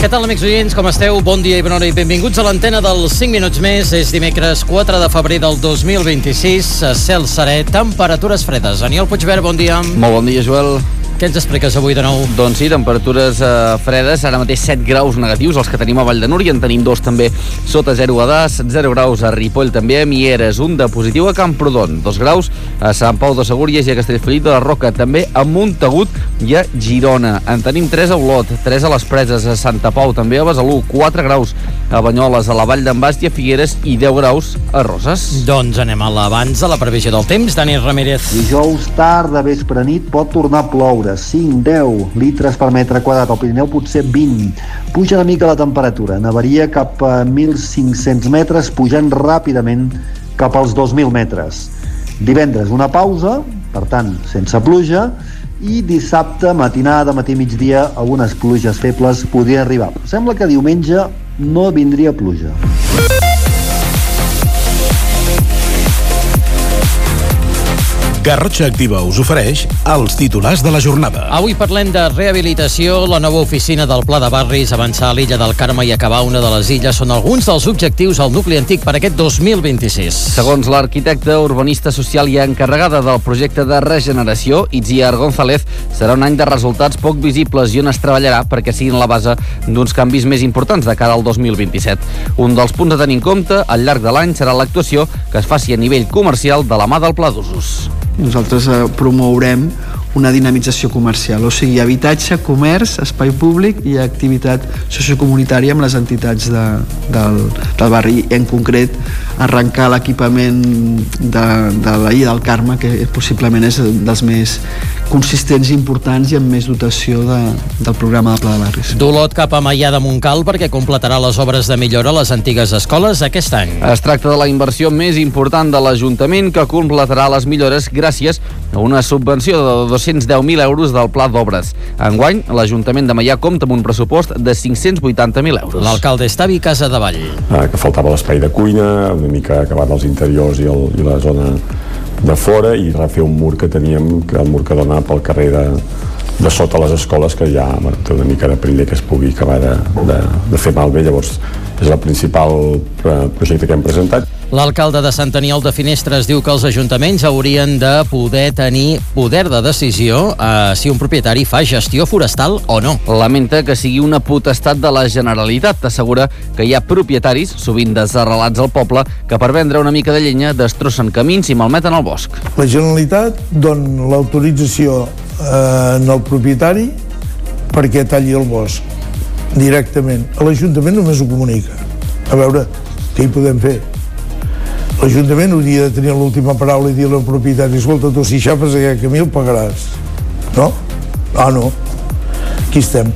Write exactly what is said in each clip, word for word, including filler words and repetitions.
Què tal, amics oients? Com esteu? Bon dia i bona hora i benvinguts a l'antena dels cinc minuts més. És dimecres quatre de febrer del dos mil vint-i-sis. Cel serè, temperatures fredes. Aniol Puigvert, bon dia. Molt bon dia, Joel. Què ens expliques avui de nou? Doncs sí, temperatures eh, fredes, ara mateix set graus negatius, els que tenim a Vall de Núria, en tenim dos també sota zero a Das, zero graus a Ripoll, també a Mieres, un de positiu a Camprodon, dos graus a Sant Pau de Segúries i a Castellfollit de la Roca, també a Montagut i a Girona. En tenim tres a Olot, tres a les Preses, a Santa Pau, també a Besalú, quatre graus a Banyoles, a la Vall d'en Bas i a Figueres i deu graus a Roses. Doncs anem a l'abans de la previsió del temps. Dani Ramírez. Dijous tard de vespre nit pot tornar a ploure, cinc a deu litres per metre quadrat, al Pirineu potser vint. Puja una mica la temperatura, nevaria cap a mil cinc-cents metres, pujant ràpidament cap als dos mil metres. Divendres una pausa, per tant sense pluja, i dissabte, matinada, matí, migdia, algunes pluges febles podrien arribar. Però sembla que diumenge no vindria pluja. Garrotxa Activa us ofereix els titulars de la jornada. Avui parlem de rehabilitació, la nova oficina del Pla de Barris, avançar a l'illa del Carme i acabar una de les illes són alguns dels objectius al nucli antic per aquest dos mil vint-i-sis. Segons l'arquitecte urbanista social i encarregada del projecte de regeneració, Itziar González, serà un any de resultats poc visibles i on es treballarà perquè siguin la base d'uns canvis més importants de cara al dos mil vint-i-set. Un dels punts a tenir en compte al llarg de l'any serà l'actuació que es faci a nivell comercial de la mà del Pla d'Usos. Nosaltres eh, promourem una dinamització comercial, o sigui, habitatge, comerç, espai públic i activitat sociocomunitària amb les entitats de, del, del barri, i en concret arrencar l'equipament de, de la Illa del Carme, que possiblement és dels més consistents i importants i amb més dotació de, del programa de Pla de Barris. D'Olot cap a Maià de Montcal perquè completarà les obres de millora a les antigues escoles aquest any. Es tracta de la inversió més important de l'Ajuntament que completarà les millores gràcies a una subvenció de dos-cents deu mil euros del Pla d'Obres. Enguany, l'Ajuntament de Maià compta amb un pressupost de cinc-cents vuitanta mil euros. L'alcalde Estavi Casadevall. Ah, que faltava l'espai de cuina, una mica acabat els interiors i, el, i la zona de fora, i refer un mur que teníem, que el mur que dona pel carrer de, de sota les escoles, que ja bueno, té una mica de perill que es pugui acabar de, de, de fer malbé. Llavors és el principal projecte que hem presentat. L'alcalde de Sant Aniol de Finestres diu que els ajuntaments haurien de poder tenir poder de decisió eh, si un propietari fa gestió forestal o no. Lamenta que sigui una potestat de la Generalitat. Assegura que hi ha propietaris, sovint desarrelats al poble, que per vendre una mica de llenya destrossen camins i malmeten el bosc. La Generalitat dona l'autorització eh, al propietari perquè talli el bosc directament. A l'Ajuntament només ho comunica. A veure, què hi podem fer? L'Ajuntament hauria de tenir l'última paraula i dir al propietari: escolta, tu si xapes aquest camí el pagaràs. No? Ah, no. Aquí estem.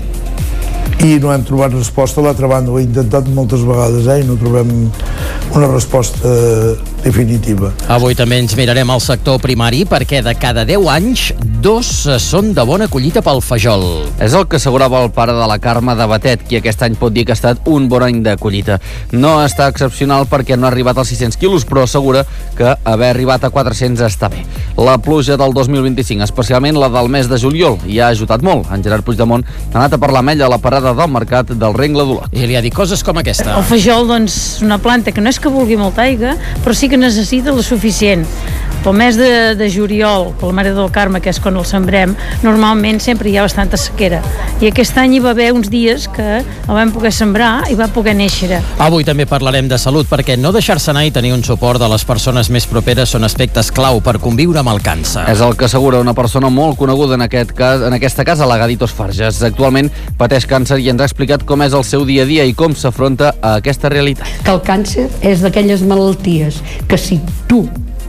I no hem trobat resposta. A l'altra banda ho he intentat moltes vegades, eh? I no trobem una resposta definitiva. Avui també ens mirarem al sector primari perquè de cada deu anys, dos són de bona collita pel fajol. És el que assegurava el pare de la Carme de Batet, qui aquest any pot dir que ha estat un bon any de collita. No està excepcional perquè no ha arribat als sis-cents quilos, però assegura que haver arribat a quatre-cents està bé. La pluja del dos mil vint-i-cinc, especialment la del mes de juliol, hi ha ajudat molt. En Gerard Puigdemont ha anat a parlar amb ell a la parada del mercat del Rengle d'Olot. I li ha dit coses com aquesta. El fajol, doncs, és una planta que no és que vulgui molta aigua, però sí que necessita la suficient. Pel mes de, de juliol, per la Mare del Carme, que és quan el sembrem, normalment sempre hi ha bastanta sequera. I aquest any hi va haver uns dies que el vam poder sembrar i va poder néixer. Avui també parlarem de salut perquè no deixar-se anar i tenir un suport de les persones més properes són aspectes clau per conviure amb el càncer. És el que assegura una persona molt coneguda en, aquest cas, en aquesta casa, la Gaditos Farges. Actualment pateix càncer i ens ha explicat com és el seu dia a dia i com s'afronta a aquesta realitat. Que el càncer és d'aquelles malalties que si tu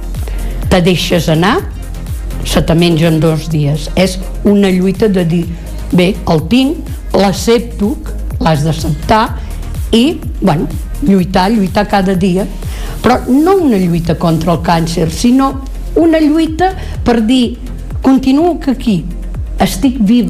te deixes anar, se te mengen dos dies. És una lluita de dir, bé, el tinc, l'accepto, l'has d'acceptar i, bueno, lluitar, lluitar cada dia. Però no una lluita contra el càncer, sinó una lluita per dir, continuo que aquí, estic viva.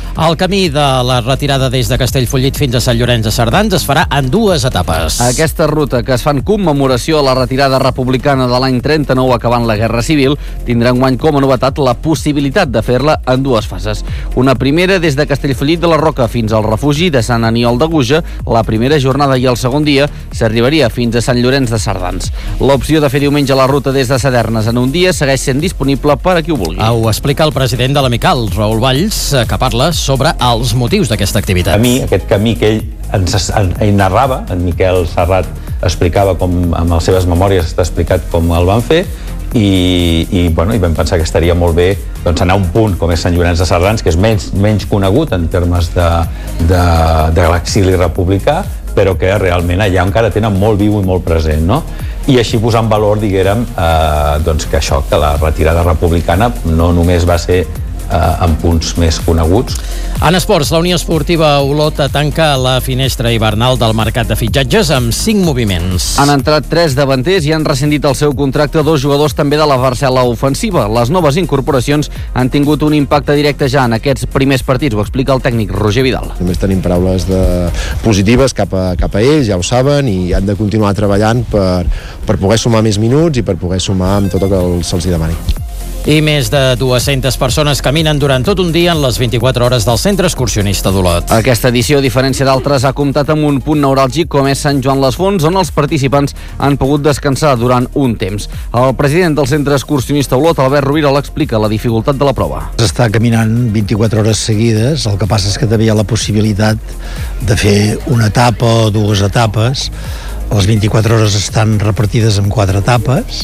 El camí de la retirada des de Castellfollit fins a Sant Llorenç de Cerdans es farà en dues etapes. Aquesta ruta, que es fa en commemoració a la retirada republicana de l'any trenta-nou acabant la Guerra Civil, tindrà enguany com a novetat la possibilitat de fer-la en dues fases. Una primera des de Castellfollit de la Roca fins al refugi de Sant Aniol de Guja, la primera jornada, i el segon dia s'arribaria fins a Sant Llorenç de Cerdans. L'opció de fer diumenge la ruta des de Sadernes en un dia segueix sent disponible per a qui ho vulgui. Ho explica el president de l'Amical, Raül Valls, que parla sobre els motius d'aquesta activitat. A mi, aquest camí que ell ens ell narrava, en Miquel Serrat explicava com, amb les seves memòries està explicat com el van fer, i, i, bueno, i vam pensar que estaria molt bé doncs, anar a un punt com és Sant Llorenç de Cerdans, que és menys, menys conegut en termes de, de, de l'exili republicà, però que realment allà encara tenen molt viu i molt present, no? I així posar en valor, diguérem, eh, doncs que això, que la retirada republicana no només va ser eh, en punts més coneguts. En esports, la Unió Esportiva Olot tanca la finestra hivernal del mercat de fitxatges amb cinc moviments. Han entrat tres davanters i han rescindit el seu contracte dos jugadors també de la parcel·la ofensiva. Les noves incorporacions han tingut un impacte directe ja en aquests primers partits, ho explica el tècnic Roger Vidal. Només tenim paraules de positives cap a, cap a ells, ja ho saben, i han de continuar treballant per, per poder sumar més minuts i per poder sumar amb tot el que se'ls demani. I més de dues-centes persones caminen durant tot un dia en les vint-i-quatre hores del Centre Excursionista d'Olot. Aquesta edició, a diferència d'altres, ha comptat amb un punt neuràlgic com és Sant Joan les Fonts, on els participants han pogut descansar durant un temps. El president del Centre Excursionista Olot, Albert Rovira, l'explica la dificultat de la prova. Està caminant vint-i-quatre hores seguides, el que passa és que també hi ha la possibilitat de fer una etapa o dues etapes. Les vint-i-quatre hores estan repartides en quatre etapes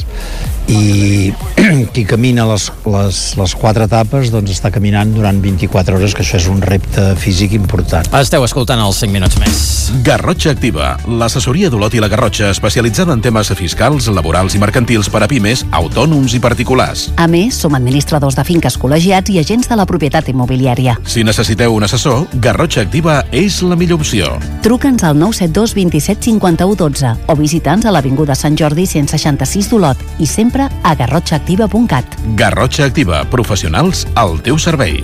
i qui camina les, les, les quatre etapes doncs està caminant durant vint-i-quatre hores, que això és un repte físic important. Esteu escoltant els cinc minuts més. Garrotxa Activa, l'assessoria d'Olot i la Garrotxa especialitzada en temes fiscals, laborals i mercantils per a pimes, autònoms i particulars. A més, som administradors de finques col·legiats i agents de la propietat immobiliària. Si necessiteu un assessor, Garrotxa Activa és la millor opció. Truca'ns al nou set dos vint-i-set cinquanta-u dotze o visita'ns a l'Avinguda Sant Jordi cent seixanta-sis d'Olot i sempre a garrotxa activa punt cat. Garrotxa Activa, professionals al teu servei.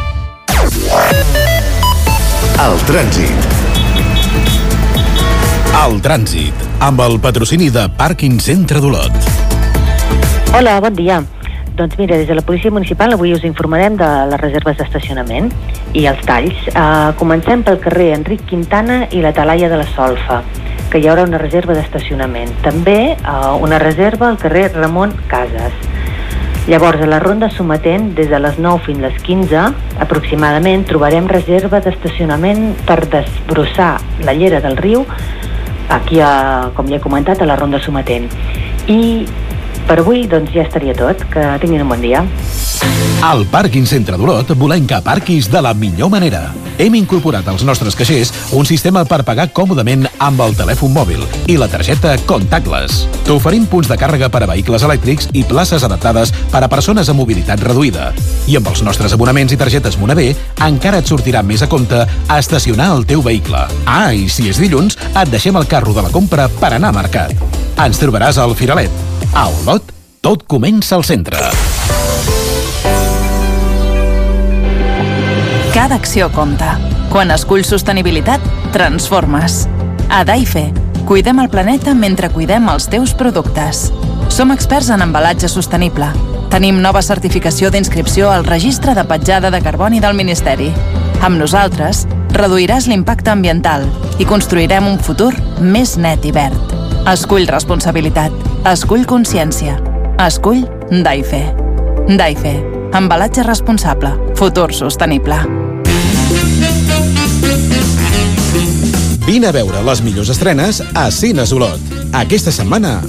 El trànsit. El trànsit, amb el patrocini de Pàrquing Centre d'Olot. Hola, bon dia. Doncs mira, des de la Policia Municipal avui us informarem de les reserves d'estacionament i els talls. Uh, comencem pel carrer Enric Quintana i la Talaia de la Solfa, que hi haurà una reserva d'estacionament. També uh, una reserva al carrer Ramon Casas. Llavors, a la ronda Sometent, des de les nou fins a les quinze, aproximadament, trobarem reserva d'estacionament per desbrossar la llera del riu, aquí, a, com ja he comentat, a la ronda Sometent. I per avui, doncs, ja estaria tot. Que tinguin un bon dia. Al Pàrquing Centre d'Olot volem que parquis de la millor manera. Hem incorporat als nostres caixers un sistema per pagar còmodament amb el telèfon mòbil i la targeta Contactless. T'oferim punts de càrrega per a vehicles elèctrics i places adaptades per a persones amb mobilitat reduïda. I amb els nostres abonaments i targetes Monavé encara et sortirà més a compte a estacionar el teu vehicle. Ah, i si és dilluns, et deixem el carro de la compra per anar a mercat. Ens trobaràs al Firalet. A Olot, tot comença al centre. Cada acció compta. Quan esculls sostenibilitat, transformes. A Daife, cuidem el planeta mentre cuidem els teus productes. Som experts en embalatge sostenible. Tenim nova certificació d'inscripció al Registre de Petjada de Carboni del Ministeri. Amb nosaltres, reduiràs l'impacte ambiental i construirem un futur més net i verd. Escull responsabilitat. Escull consciència. Escull Daife. Daife. Embalatge responsable. Futur sostenible. Vine a veure les millors estrenes a Cines Olot. Aquesta setmana...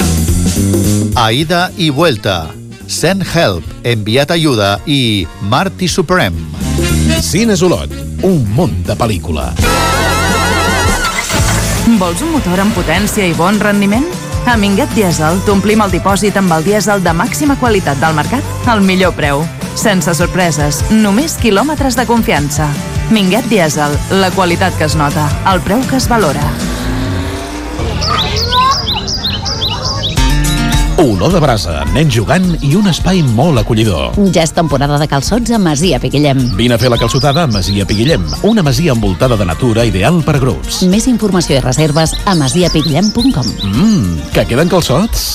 Aida y Vuelta, Send Help, Enviat Ayuda i Marty Supreme. Cines Olot, un món de pel·lícula. Vols un motor amb potència i bon rendiment? A Minguet Diesel t'omplim el dipòsit amb el dièsel de màxima qualitat del mercat al millor preu. Sense sorpreses, només quilòmetres de confiança. Minguet Diesel, la qualitat que es nota, el preu que es valora. Olor de brasa, nens jugant i un espai molt acollidor. Ja és temporada de calçots a Masia Piguillem. Vine a fer la calçotada a Masia Piguillem, una masia envoltada de natura ideal per a grups. Més informació i reserves a masia piguillem punt com. Mmm, que queden calçots?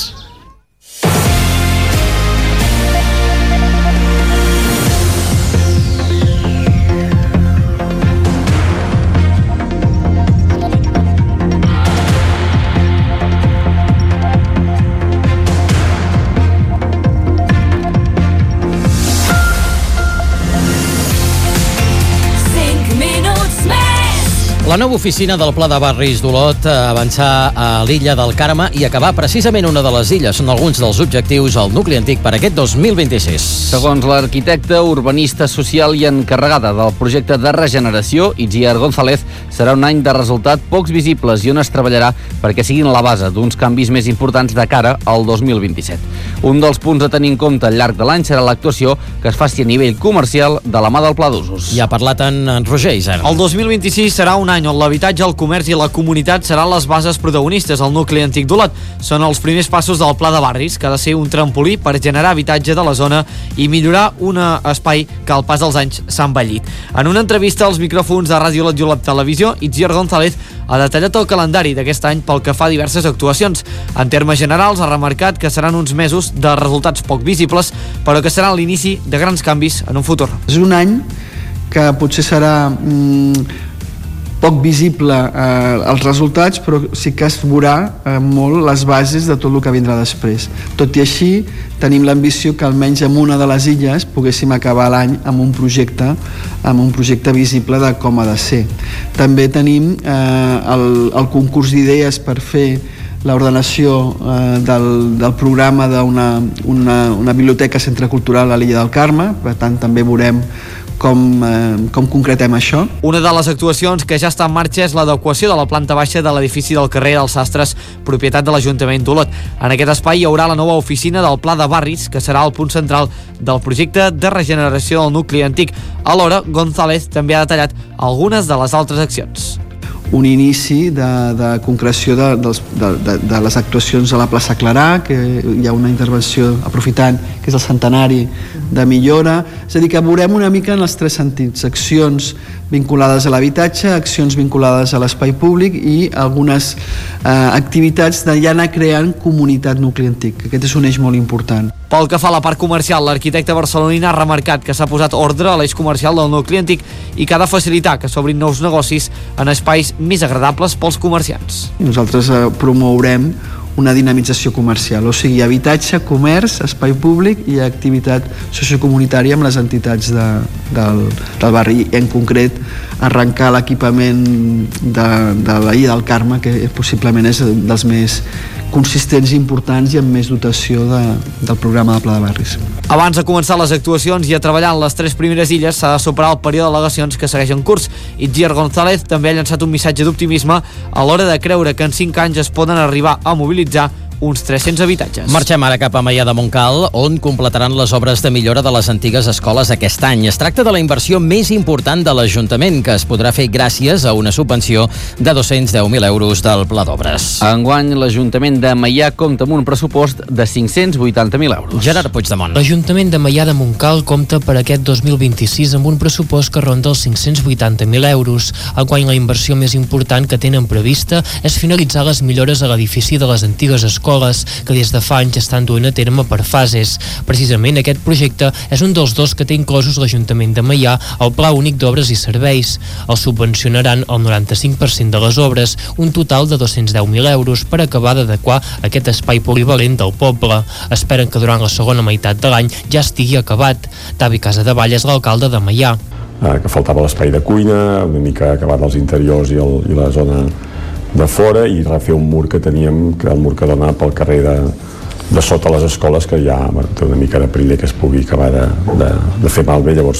La nova oficina del Pla de Barris d'Olot avançar a l'illa del Carme i acabar precisament una de les illes. Són alguns dels objectius al nucli antic per aquest dos mil vint-i-sis. Segons l'arquitecta, urbanista social i encarregada del projecte de regeneració, Itziar González, serà un any de resultat pocs visibles i on es treballarà perquè siguin la base d'uns canvis més importants de cara al dos mil vint-i-set. Un dels punts a tenir en compte al llarg de l'any serà l'actuació que es faci a nivell comercial de la mà del Pla d'Usos. Ja ha parlat en Roger Isern. El dos mil vint-i-sis serà un any on l'habitatge, el comerç i la comunitat seran les bases protagonistes al nucli antic d'Olot. Són els primers passos del Pla de Barris, que ha de ser un trampolí per generar habitatge de la zona i millorar un espai que al pas dels anys s'ha envellit. En una entrevista als micròfons de Ràdio Olot i Olot Televisió, Itziar González ha detallat el calendari d'aquest any pel que fa a diverses actuacions. En termes generals, ha remarcat que seran uns mesos de resultats poc visibles, però que serà l'inici de grans canvis en un futur. És un any que potser serà mm, poc visible eh, els resultats, però sí que es veurà eh, molt les bases de tot el que vindrà després. Tot i així, tenim l'ambició que almenys en una de les illes poguéssim acabar l'any amb un projecte amb un projecte visible de com ha de ser. També tenim eh, el, el concurs d'idees per fer l'ordenació eh, del, del programa d'una una, una biblioteca centre cultural a l'illa del Carme, per tant també veurem Com, eh, com concretem això. Una de les actuacions que ja està en marxa és l'adequació de la planta baixa de l'edifici del carrer dels Sastres, propietat de l'Ajuntament d'Olot. En aquest espai hi haurà la nova oficina del Pla de Barris, que serà el punt central del projecte de regeneració del nucli antic. Alhora, González també ha detallat algunes de les altres accions. Un inici de, de concreció de, de, de, de les actuacions a la plaça Clarà, que hi ha una intervenció aprofitant, que és el centenari de millora. És a dir, que veurem una mica en els tres sentits: accions vinculades a l'habitatge, accions vinculades a l'espai públic i algunes eh, activitats de ja anar creant comunitat nucli antic. Aquest és un eix molt important. Pel que fa a la part comercial, l'arquitecte barcelonina ha remarcat que s'ha posat ordre a l'eix comercial del nucli antic i que ha de facilitar que s'obrin nous negocis en espais més agradables pels comerciants. Nosaltres eh, promourem una dinamització comercial, o sigui, habitatge, comerç, espai públic i activitat sociocomunitària amb les entitats de, del, del barri, i en concret arrencar l'equipament de, de la Illa del Carme, que possiblement és dels més consistents i importants i amb més dotació de, del programa de Pla de Barris. Abans de començar les actuacions i a treballar en les tres primeres illes s'ha de superar el període d'al·legacions que segueix en curs. Itziar González també ha llançat un missatge d'optimisme a l'hora de creure que en cinc anys es poden arribar a mobilitzar uns tres-cents habitatges. Marxem ara cap a Maià de Montcal, on completaran les obres de millora de les antigues escoles aquest any. Es tracta de la inversió més important de l'Ajuntament, que es podrà fer gràcies a una subvenció de dos-cents deu mil euros del Pla d'Obres. Enguany, l'Ajuntament de Maià compta amb un pressupost de cinc-cents vuitanta mil euros. Gerard Puigdemont. L'Ajuntament de Maià de Montcal compta per aquest dos mil vint-i-sis amb un pressupost que ronda els cinc-cents vuitanta mil euros. Enguany, la inversió més important que tenen prevista és finalitzar les millores a l'edifici de les antigues escoles, que des de fa anys estan duent a terme per fases. Precisament aquest projecte és un dels dos que té inclosos l'Ajuntament de Maià al Pla Únic d'Obres i Serveis. El subvencionaran el noranta-cinc per cent de les obres, un total de dos-cents deu mil euros per acabar d'adequar aquest espai polivalent del poble. Esperen que durant la segona meitat de l'any ja estigui acabat. Davi Casadevall és l'alcalde de Maià. Eh, que faltava l'espai de cuina, una mica acabat els interiors i, el, i la zona de fora, i refer un mur que teníem, que el mur que dona pel carrer de, de sota les escoles, que ja bueno, té una mica de perill que es pugui acabar de, de, de fer malbé. Llavors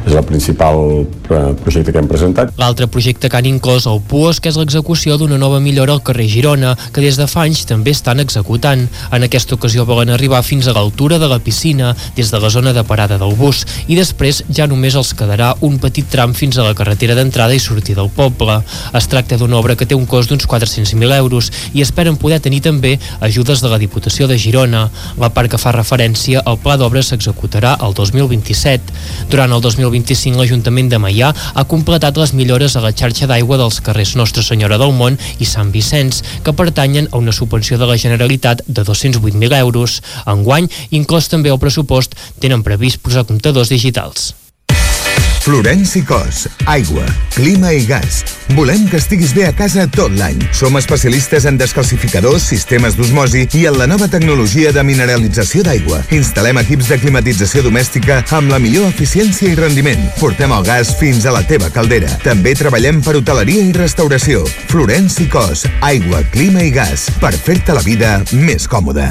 és el principal projecte que hem presentat. L'altre projecte que han inclòs el Puos, que és l'execució d'una nova millora al carrer Girona, que des de fa anys també estan executant. En aquesta ocasió volen arribar fins a l'altura de la piscina, des de la zona de parada del bus, i després ja només els quedarà un petit tram fins a la carretera d'entrada i sortida del poble. Es tracta d'una obra que té un cost d'uns quatre-cents mil euros i esperen poder tenir també ajudes de la Diputació de Girona. La part que fa referència al pla d'obres s'executarà el dos mil vint-i-set. Durant el dos mil vint-i-cinc l'Ajuntament de Maià ha completat les millores a la xarxa d'aigua dels carrers Nostra Senyora del Mont i Sant Vicenç, que pertanyen a una subvenció de la Generalitat de dos-cents vuit mil euros. Enguany, inclòs també el pressupost, tenen previst posar comptadors digitals. Florenci Cos, aigua, clima i gas. Volem que estiguis bé a casa tot l'any. Som especialistes en descalcificadors, sistemes d'osmosi i en la nova tecnologia de mineralització d'aigua. Instal·lem equips de climatització domèstica amb la millor eficiència i rendiment. Portem el gas fins a la teva caldera. També treballem per hoteleria i restauració. Florenci Cos, aigua, clima i gas. Per fer-te la vida més còmoda.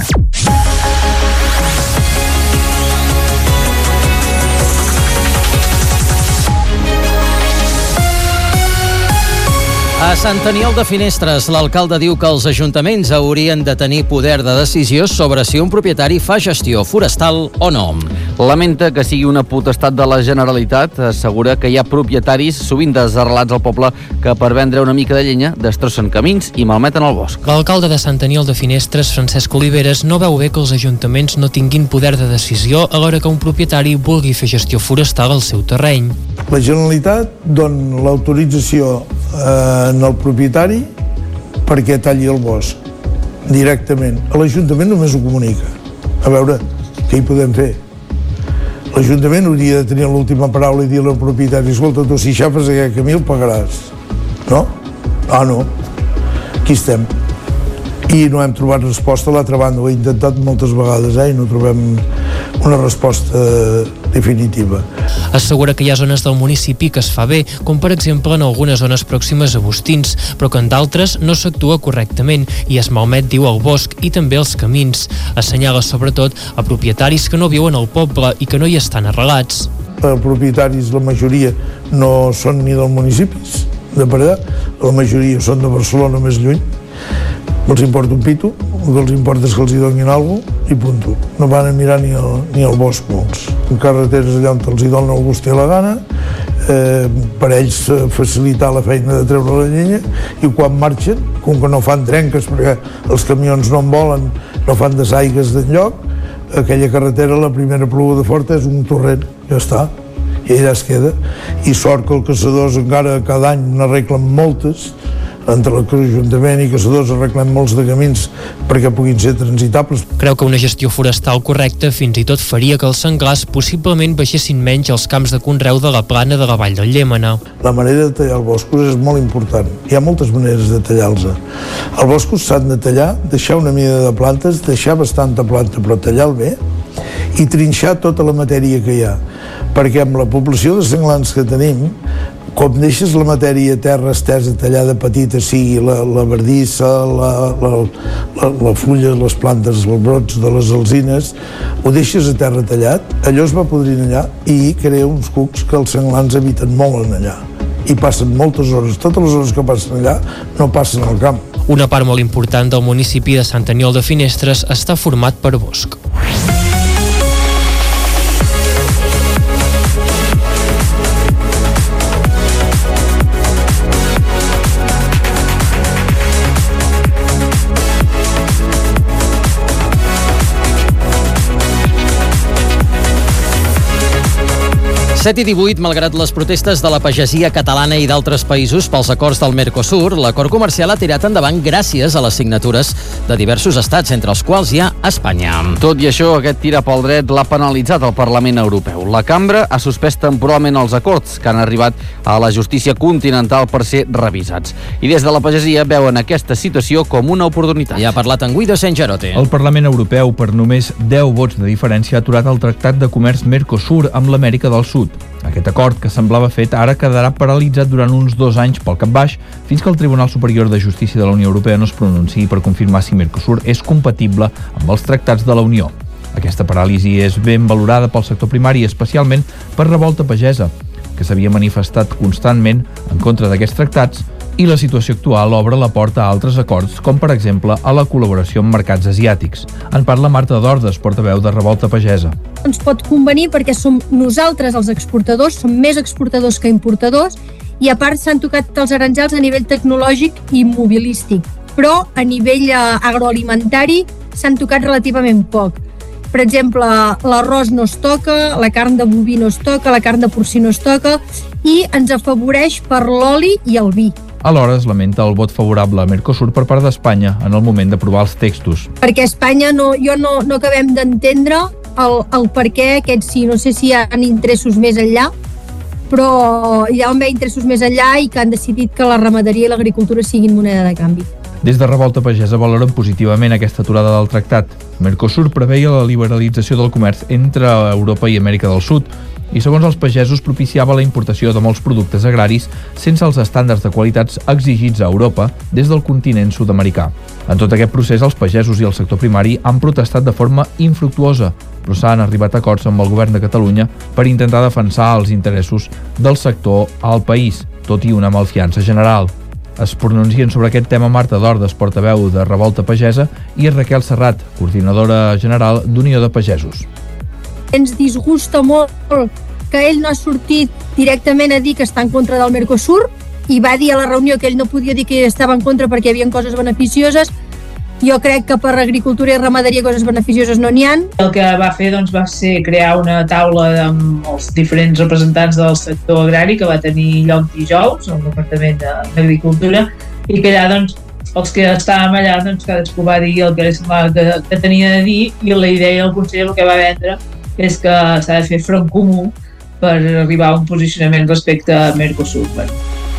A Sant Aniol de Finestres, l'alcalde diu que els ajuntaments haurien de tenir poder de decisió sobre si un propietari fa gestió forestal o no. Lamenta que sigui una potestat de la Generalitat. Assegura que hi ha propietaris, sovint desarrelats al poble, que per vendre una mica de llenya destrossen camins i malmeten el bosc. L'alcalde de Sant Aniol de Finestres, Francesc Oliveres, no veu bé que els ajuntaments no tinguin poder de decisió a l'hora que un propietari vulgui fer gestió forestal al seu terreny. La Generalitat dona l'autorització eh, en el propietari perquè talli el bosc directament. A l'Ajuntament només ho comunica. A veure, què hi podem fer? L'Ajuntament hauria de tenir l'última paraula i dir al propietari: escolta, tu si xafes aquest camí el pagaràs. No? Ah, no. Aquí estem. I no hem trobat resposta a l'altra banda. Ho he intentat moltes vegades, eh? I no trobem una resposta definitiva. Assegura que hi ha zones del municipi que es fa bé, com per exemple en algunes zones pròximes a Bustins, però que en d'altres no s'actua correctament i es malmet, diu, el bosc i també els camins. Assenyala sobretot a propietaris que no viuen al poble i que no hi estan arrelats. Els propietaris, la majoria, no són ni del municipis de Parellà, la majoria són de Barcelona més lluny. Els importa un pito, el que els importa és que els hi donin alguna cosa i punto. No van a mirar ni el, ni el bosc molts. En carreteres allà on els hi donen el gust i la gana, eh, per ells facilitar la feina de treure la llenya, i quan marxen, com que no fan trenques perquè els camions no en volen, no fan desaigues d'enlloc, aquella carretera, la primera pluja de forta és un torrent, ja està, i allà es queda. I sort que els caçadors encara cada any n'arreglen moltes, entre l'Ajuntament i caçadors arreglem molts de camins perquè puguin ser transitables. Creu que una gestió forestal correcta fins i tot faria que els senglars possiblement baixessin menys als camps de conreu de la plana de la Vall del Llémena. La manera de tallar els boscos és molt important. Hi ha moltes maneres de tallar-los. Els boscos s'han de tallar, deixar una mida de plantes, deixar bastanta planta, però tallar-lo bé i trinxar tota la matèria que hi ha. Perquè amb la població de senglars que tenim, com deixes la matèria terra estesa tallada petita, sigui la, la verdissa, la, la, la, la fulla, les plantes, els brots de les alzines, ho deixes a terra tallat, allò es va podrint allà i crea uns cucs que els senglars habiten molt en allà. I passen moltes hores, totes les hores que passen allà no passen al camp. Una part molt important del municipi de Sant Aniol de Finestres està format per bosc. set i divuit, malgrat les protestes de la pagesia catalana i d'altres països pels acords del Mercosur, l'acord comercial ha tirat endavant gràcies a les signatures de diversos estats, entre els quals hi ha Espanya. Tot i això, aquest tir pel dret l'ha penalitzat el Parlament Europeu. La cambra ha suspès temporalment els acords que han arribat a la justícia continental per ser revisats. I des de la pagesia veuen aquesta situació com una oportunitat. Ja ha parlat en Guido Sengerote. El Parlament Europeu, per només deu vots de diferència, ha aturat el Tractat de Comerç Mercosur amb l'Amèrica del Sud. Aquest acord, que semblava fet, ara quedarà paralitzat durant uns dos anys pel cap baix, fins que el Tribunal Superior de Justícia de la Unió Europea no es pronunciï per confirmar si Mercosur és compatible amb els tractats de la Unió. Aquesta paràlisi és ben valorada pel sector primari, especialment per Revolta Pagesa. que s'havia manifestat constantment en contra d'aquests tractats, i la situació actual obre la porta a altres acords, com per exemple a la col·laboració amb mercats asiàtics. En parla Marta Dordes, portaveu de Revolta Pagesa. Ens pot convenir perquè som nosaltres els exportadors, som més exportadors que importadors, i a part s'han tocat els aranjals a nivell tecnològic i mobilístic, però a nivell agroalimentari s'han tocat relativament poc. Per exemple, l'arròs no es toca, la carn de boví no es toca, la carn de porcí no es toca, i ens afavoreix per l'oli i el vi. Alhora es lamenta el vot favorable a Mercosur per part d'Espanya en el moment d'aprovar els textos. Perquè a Espanya no, jo no, no acabem d'entendre el, el per què aquests sí, no sé si hi ha interessos més enllà, però hi ha haver interessos més enllà i que han decidit que la ramaderia i l'agricultura siguin moneda de canvi. Des de Revolta Pagesa valoren positivament aquesta aturada del tractat. Mercosur preveia la liberalització del comerç entre Europa i Amèrica del Sud i, segons els pagesos, propiciava la importació de molts productes agraris sense els estàndards de qualitats exigits a Europa des del continent sud-americà. En tot aquest procés, els pagesos i el sector primari han protestat de forma infructuosa, però s'han arribat a acords amb el govern de Catalunya per intentar defensar els interessos del sector al país, tot i una malfiança general. Es pronuncien sobre aquest tema Marta Dordes, portaveu de Revolta Pagesa, i Raquel Serrat, coordinadora general d'Unió de Pagesos. Ens disgusta molt que ell no ha sortit directament a dir que està en contra del Mercosur i va dir a la reunió que ell no podia dir que estava en contra perquè hi havia coses beneficioses. Jo crec que per agricultura i ramaderia coses beneficioses no n'hi ha. El que va fer doncs, va ser crear una taula amb els diferents representants del sector agrari que va tenir lloc dijous al Departament d'Agricultura i que allà doncs, els que estàvem allà doncs, cadascú va dir el que, que, que tenia de dir i la idea del conseller el que va vendre és que s'ha de fer front comú per arribar a un posicionament respecte a Mercosur. Bueno,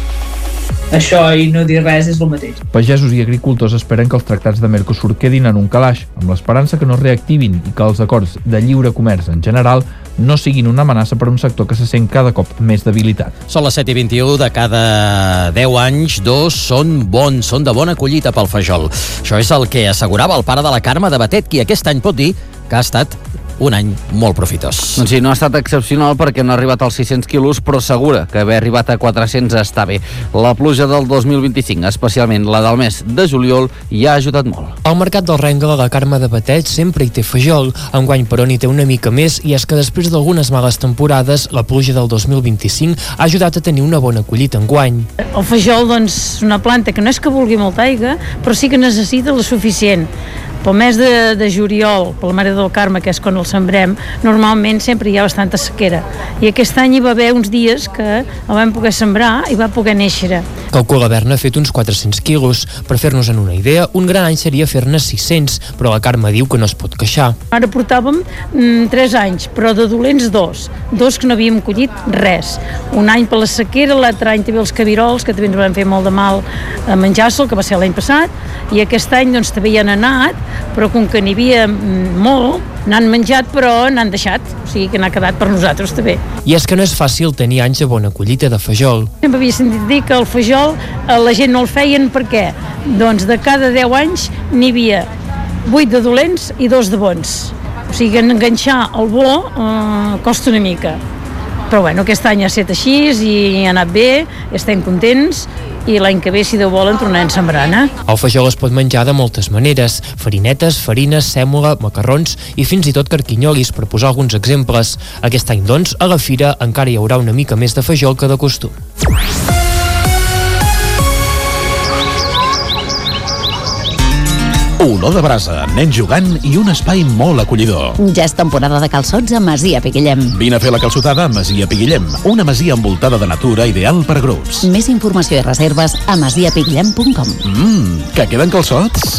això i no dir res és el mateix. Pagesos i agricultors esperen que els tractats de Mercosur quedin en un calaix, amb l'esperança que no es reactivin i que els acords de lliure comerç en general no siguin una amenaça per a un sector que se sent cada cop més debilitat. Són les set i vint-i-u, de cada deu anys, dos són bons, són de bona collita pel fajol. Això és el que assegurava el pare de la Carme de Batet, qui aquest any pot dir que ha estat un any molt profitós. Doncs sí, no ha estat excepcional perquè no ha arribat als sis-cents quilos, però segura que haver arribat a quatre-cents està bé. La pluja del dos mil vint-i-cinc, especialment la del mes de juliol, hi ha ajudat molt. Al mercat del Rengle, la Carme de Batet sempre hi té fajol. Enguany, però, n'hi té una mica més, i és que després d'algunes males temporades, la pluja del dos mil vint-i-cinc ha ajudat a tenir una bona collita enguany. El fajol, doncs, és una planta que no és que vulgui molta aigua, però sí que necessita la suficient. Pel mes de, de juliol, per la Mare del Carme, que és quan el sembrem, normalment sempre hi ha bastanta sequera. I aquest any hi va haver uns dies que el vam poder sembrar i va poder néixer. Calcula haver-ne fet uns quatre-cents quilos. Per fer-nos en una idea, un gran any seria fer-ne sis-cents, però la Carme diu que no es pot queixar. Ara portàvem mm, tres anys, però de dolents dos. Dos que no havíem collit res. Un any per la sequera, l'altre any també els cabirols, que també ens van fer molt de mal a menjar-se'l, que va ser l'any passat, i aquest any doncs també hi han anat, però com que n'hi havia molt, n'han menjat però n'han deixat, o sigui que n'ha quedat per nosaltres també. I és que no és fàcil tenir anys de bona collita de fajol. Sempre havia sentit dir que el fajol la gent no el feien per què? Doncs de cada deu anys n'hi havia vuit de dolents i dos de bons. O sigui que enganxar el bo eh, costa una mica. Però bueno, aquest any ha estat així i ha anat bé, estem contents, i l'any que ve, si Déu vol, en tornarem sembrant. Eh? El fajol es pot menjar de moltes maneres: farinetes, farines, sèmola, macarrons i fins i tot carquinyolis, per posar alguns exemples. Aquest any, doncs, a la fira encara hi haurà una mica més de fajol que de costum. Olor de brasa, nens jugant i un espai molt acollidor. Ja és temporada de calçots a Masia Piguillem. Vine a fer la calçotada a Masia Piguillem, una masia envoltada de natura ideal per grups. Més informació i reserves a masia piguillem punt com. Mmm, que queden calçots?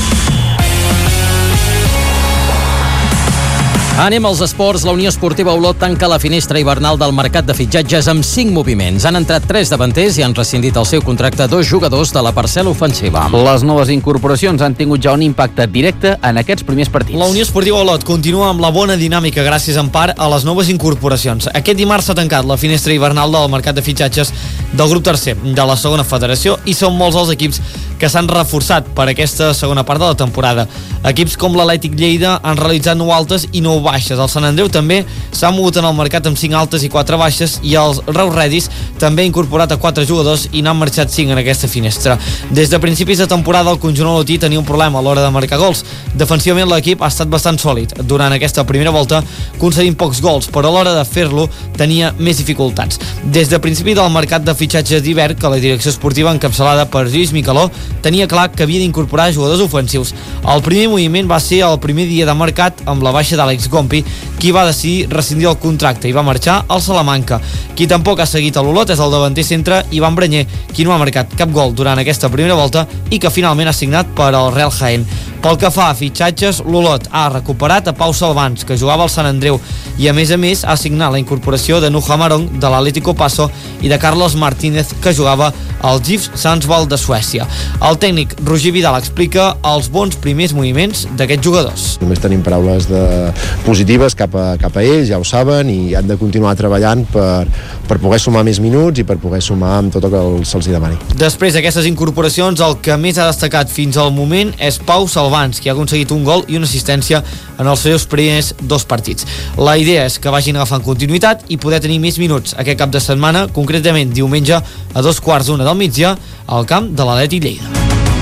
Anem als esports. La Unió Esportiva Olot tanca la finestra hivernal del mercat de fitxatges amb cinc moviments. Han entrat tres davanters i han rescindit el seu contracte dos jugadors de la parcel·la ofensiva. Les noves incorporacions han tingut ja un impacte directe en aquests primers partits. La Unió Esportiva Olot continua amb la bona dinàmica gràcies en part a les noves incorporacions. Aquest dimarts s'ha tancat la finestra hivernal del mercat de fitxatges del grup tercer de la segona federació i són molts els equips que s'han reforçat per aquesta segona part de la temporada. Equips com l'Atlètic Lleida han realitzat nou altes i nou baixes. El Sant Andreu també s'ha mogut en el mercat amb cinc altes i quatre baixes, i el Reus Redis també ha incorporat a quatre jugadors i n'han marxat cinc en aquesta finestra. Des de principis de temporada el conjunt olotí tenia un problema a l'hora de marcar gols. Defensivament l'equip ha estat bastant sòlid durant aquesta primera volta, concedint pocs gols, però a l'hora de fer-lo tenia més dificultats. Des de principi del mercat de fitxatges d'hivern, que la direcció esportiva encapçalada per Lluís Micaló tenia clar que havia d'incorporar jugadors ofensius. El primer moviment va ser el primer dia de mercat amb la baixa d'Àlex Gompi, qui va decidir rescindir el contracte i va marxar al Salamanca. Qui tampoc ha seguit a l'Olot és el davanter centre Ivan Branyer, qui no ha marcat cap gol durant aquesta primera volta i que finalment ha signat per al Real Jaén. Pel que fa a fitxatges, l'Olot ha recuperat a Pau Salvans, que jugava al Sant Andreu, i a més a més ha signat la incorporació de Nuha Marong de l'Atlético Paso i de Carlos Martínez, que jugava al G I F Sundsvall de Suècia. El tècnic Roger Vidal explica els bons primers moviments d'aquests jugadors. Només tenim paraules de positives cap a, cap a ells, ja ho saben, i han de continuar treballant per, per poder sumar més minuts i per poder sumar amb tot el que se'ls demani. Després d'aquestes incorporacions, el que més ha destacat fins al moment és Pau Salvans, que ha aconseguit un gol i una assistència en els seus primers dos partits. La idea és que vagin agafant continuïtat i poder tenir més minuts aquest cap de setmana, concretament diumenge a dos quarts d'una del migdia al camp de l'Atlètic Lleida.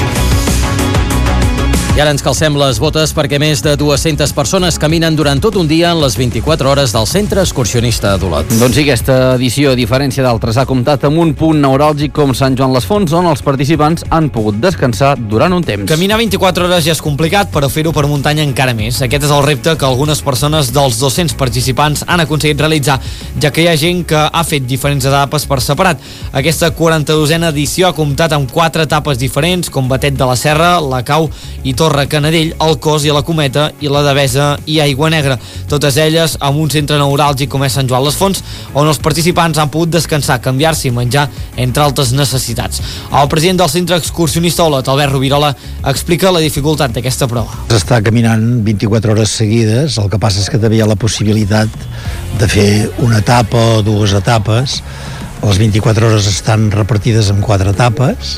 I ara ens calcem les botes perquè més de dues-centes persones caminen durant tot un dia en les vint-i-quatre hores del Centre Excursionista d'Olot. Doncs sí, aquesta edició, a diferència d'altres, ha comptat amb un punt neuràlgic com Sant Joan les Fonts, on els participants han pogut descansar durant un temps. Caminar vint-i-quatre hores ja és complicat, però fer-ho per muntanya encara més. Aquest és el repte que algunes persones dels dos-cents participants han aconseguit realitzar, ja que hi ha gent que ha fet diferents etapes per separat. Aquesta quaranta-dosena edició ha comptat amb quatre etapes diferents, com Batet de la Serra, la Cau i Torre Canadell, el Cos i la Cometa, i la Devesa i Aigua Negra, totes elles amb un centre neuràlgic com és Sant Joan les Fonts, on els participants han pogut descansar, canviar-se i menjar, entre altres necessitats. El president del Centre Excursionista Olot, Albert Rovirola, explica la dificultat d'aquesta prova. Està caminant vint-i-quatre hores seguides, el que passa és que també hi ha la possibilitat de fer una etapa o dues etapes. Les vint-i-quatre hores estan repartides en quatre etapes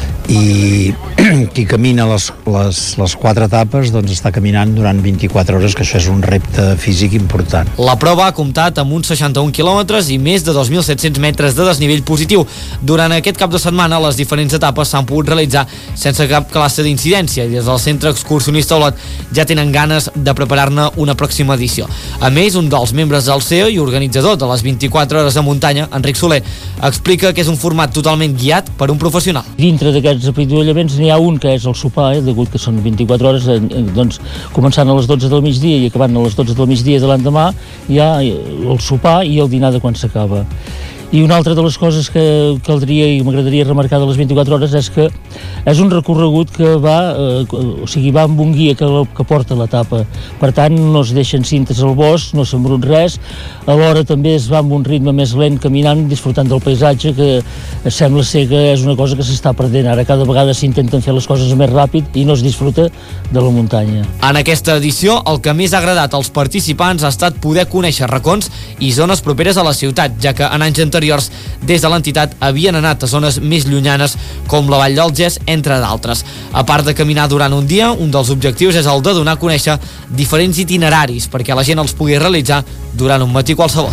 i qui camina les, les, les quatre etapes doncs està caminant durant vint-i-quatre hores, que això és un repte físic important. La prova ha comptat amb uns seixanta-un quilòmetres i més de dos mil set-cents metres de desnivell positiu. Durant aquest cap de setmana les diferents etapes s'han pogut realitzar sense cap classe d'incidència i des del Centre Excursionista Olot ja tenen ganes de preparar-ne una pròxima edició. A més, un dels membres del C E O i organitzador de les vint-i-quatre hores de muntanya, Enric Soler, explica que és un format totalment guiat per un professional. Dintre d'aquests apitollaments n'hi ha un que és el sopar, eh, degut que són vint-i-quatre hores, eh, doncs, començant a les dotze del migdia i acabant a les dotze del migdia de l'endemà, hi ha el sopar i el dinar de quan s'acaba. I una altra de les coses que caldria i m'agradaria remarcar de les vint-i-quatre hores és que és un recorregut que va, eh, o sigui, va amb un guia que, que porta l'etapa. Per tant, no es deixen cintes al bosc, no s'embrut res, alhora també es va amb un ritme més lent caminant, disfrutant del paisatge, que sembla ser que és una cosa que s'està perdent. Ara cada vegada s'intenten fer les coses més ràpid i no es disfruta de la muntanya. En aquesta edició, el que més ha agradat als participants ha estat poder conèixer racons i zones properes a la ciutat, ja que en anys anteriors anteriors, des de l'entitat havien anat a zones més llunyanes com la Vall del Gès, entre d'altres. A part de caminar durant un dia, un dels objectius és el de donar a conèixer diferents itineraris perquè la gent els pugui realitzar durant un matí qualsevol.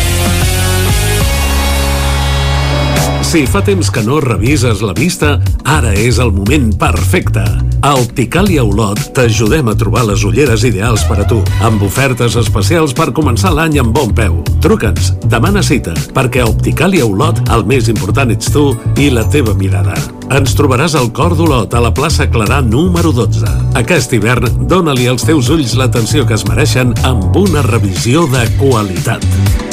Si fa temps que no revises la vista, ara és el moment perfecte. A Opticàlia Olot t'ajudem a trobar les ulleres ideals per a tu, amb ofertes especials per començar l'any amb bon peu. Truca'ns, demana cita, perquè a Opticàlia Olot el més important ets tu i la teva mirada. Ens trobaràs al cor d'Olot, a la plaça Clarà número dotze. Aquest hivern, dóna-li als teus ulls l'atenció que es mereixen amb una revisió de qualitat.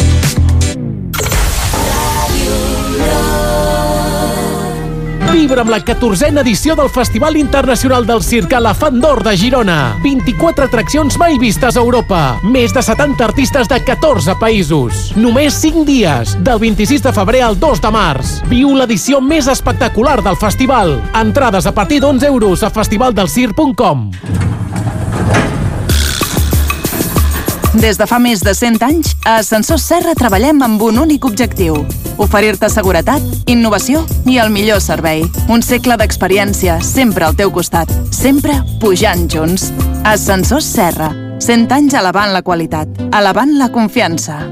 Vibra amb la catorzena edició del Festival Internacional del Circ Elefant d'Or de Girona. vint-i-quatre atraccions mai vistes a Europa. Més de setanta artistes de catorze països. Només cinc dies, del vint-i-sis de febrer al dos de març. Viu l'edició més espectacular del festival. Entrades a partir d'onze euros a festivaldelcirc punt com. Des de fa més de cent anys, a Ascensors Serra treballem amb un únic objectiu: Oferir-te seguretat, innovació i el millor servei. Un segle d'experiència, sempre al teu costat. Sempre pujant junts. Ascensors Serra. cent anys elevant la qualitat. Elevant la confiança.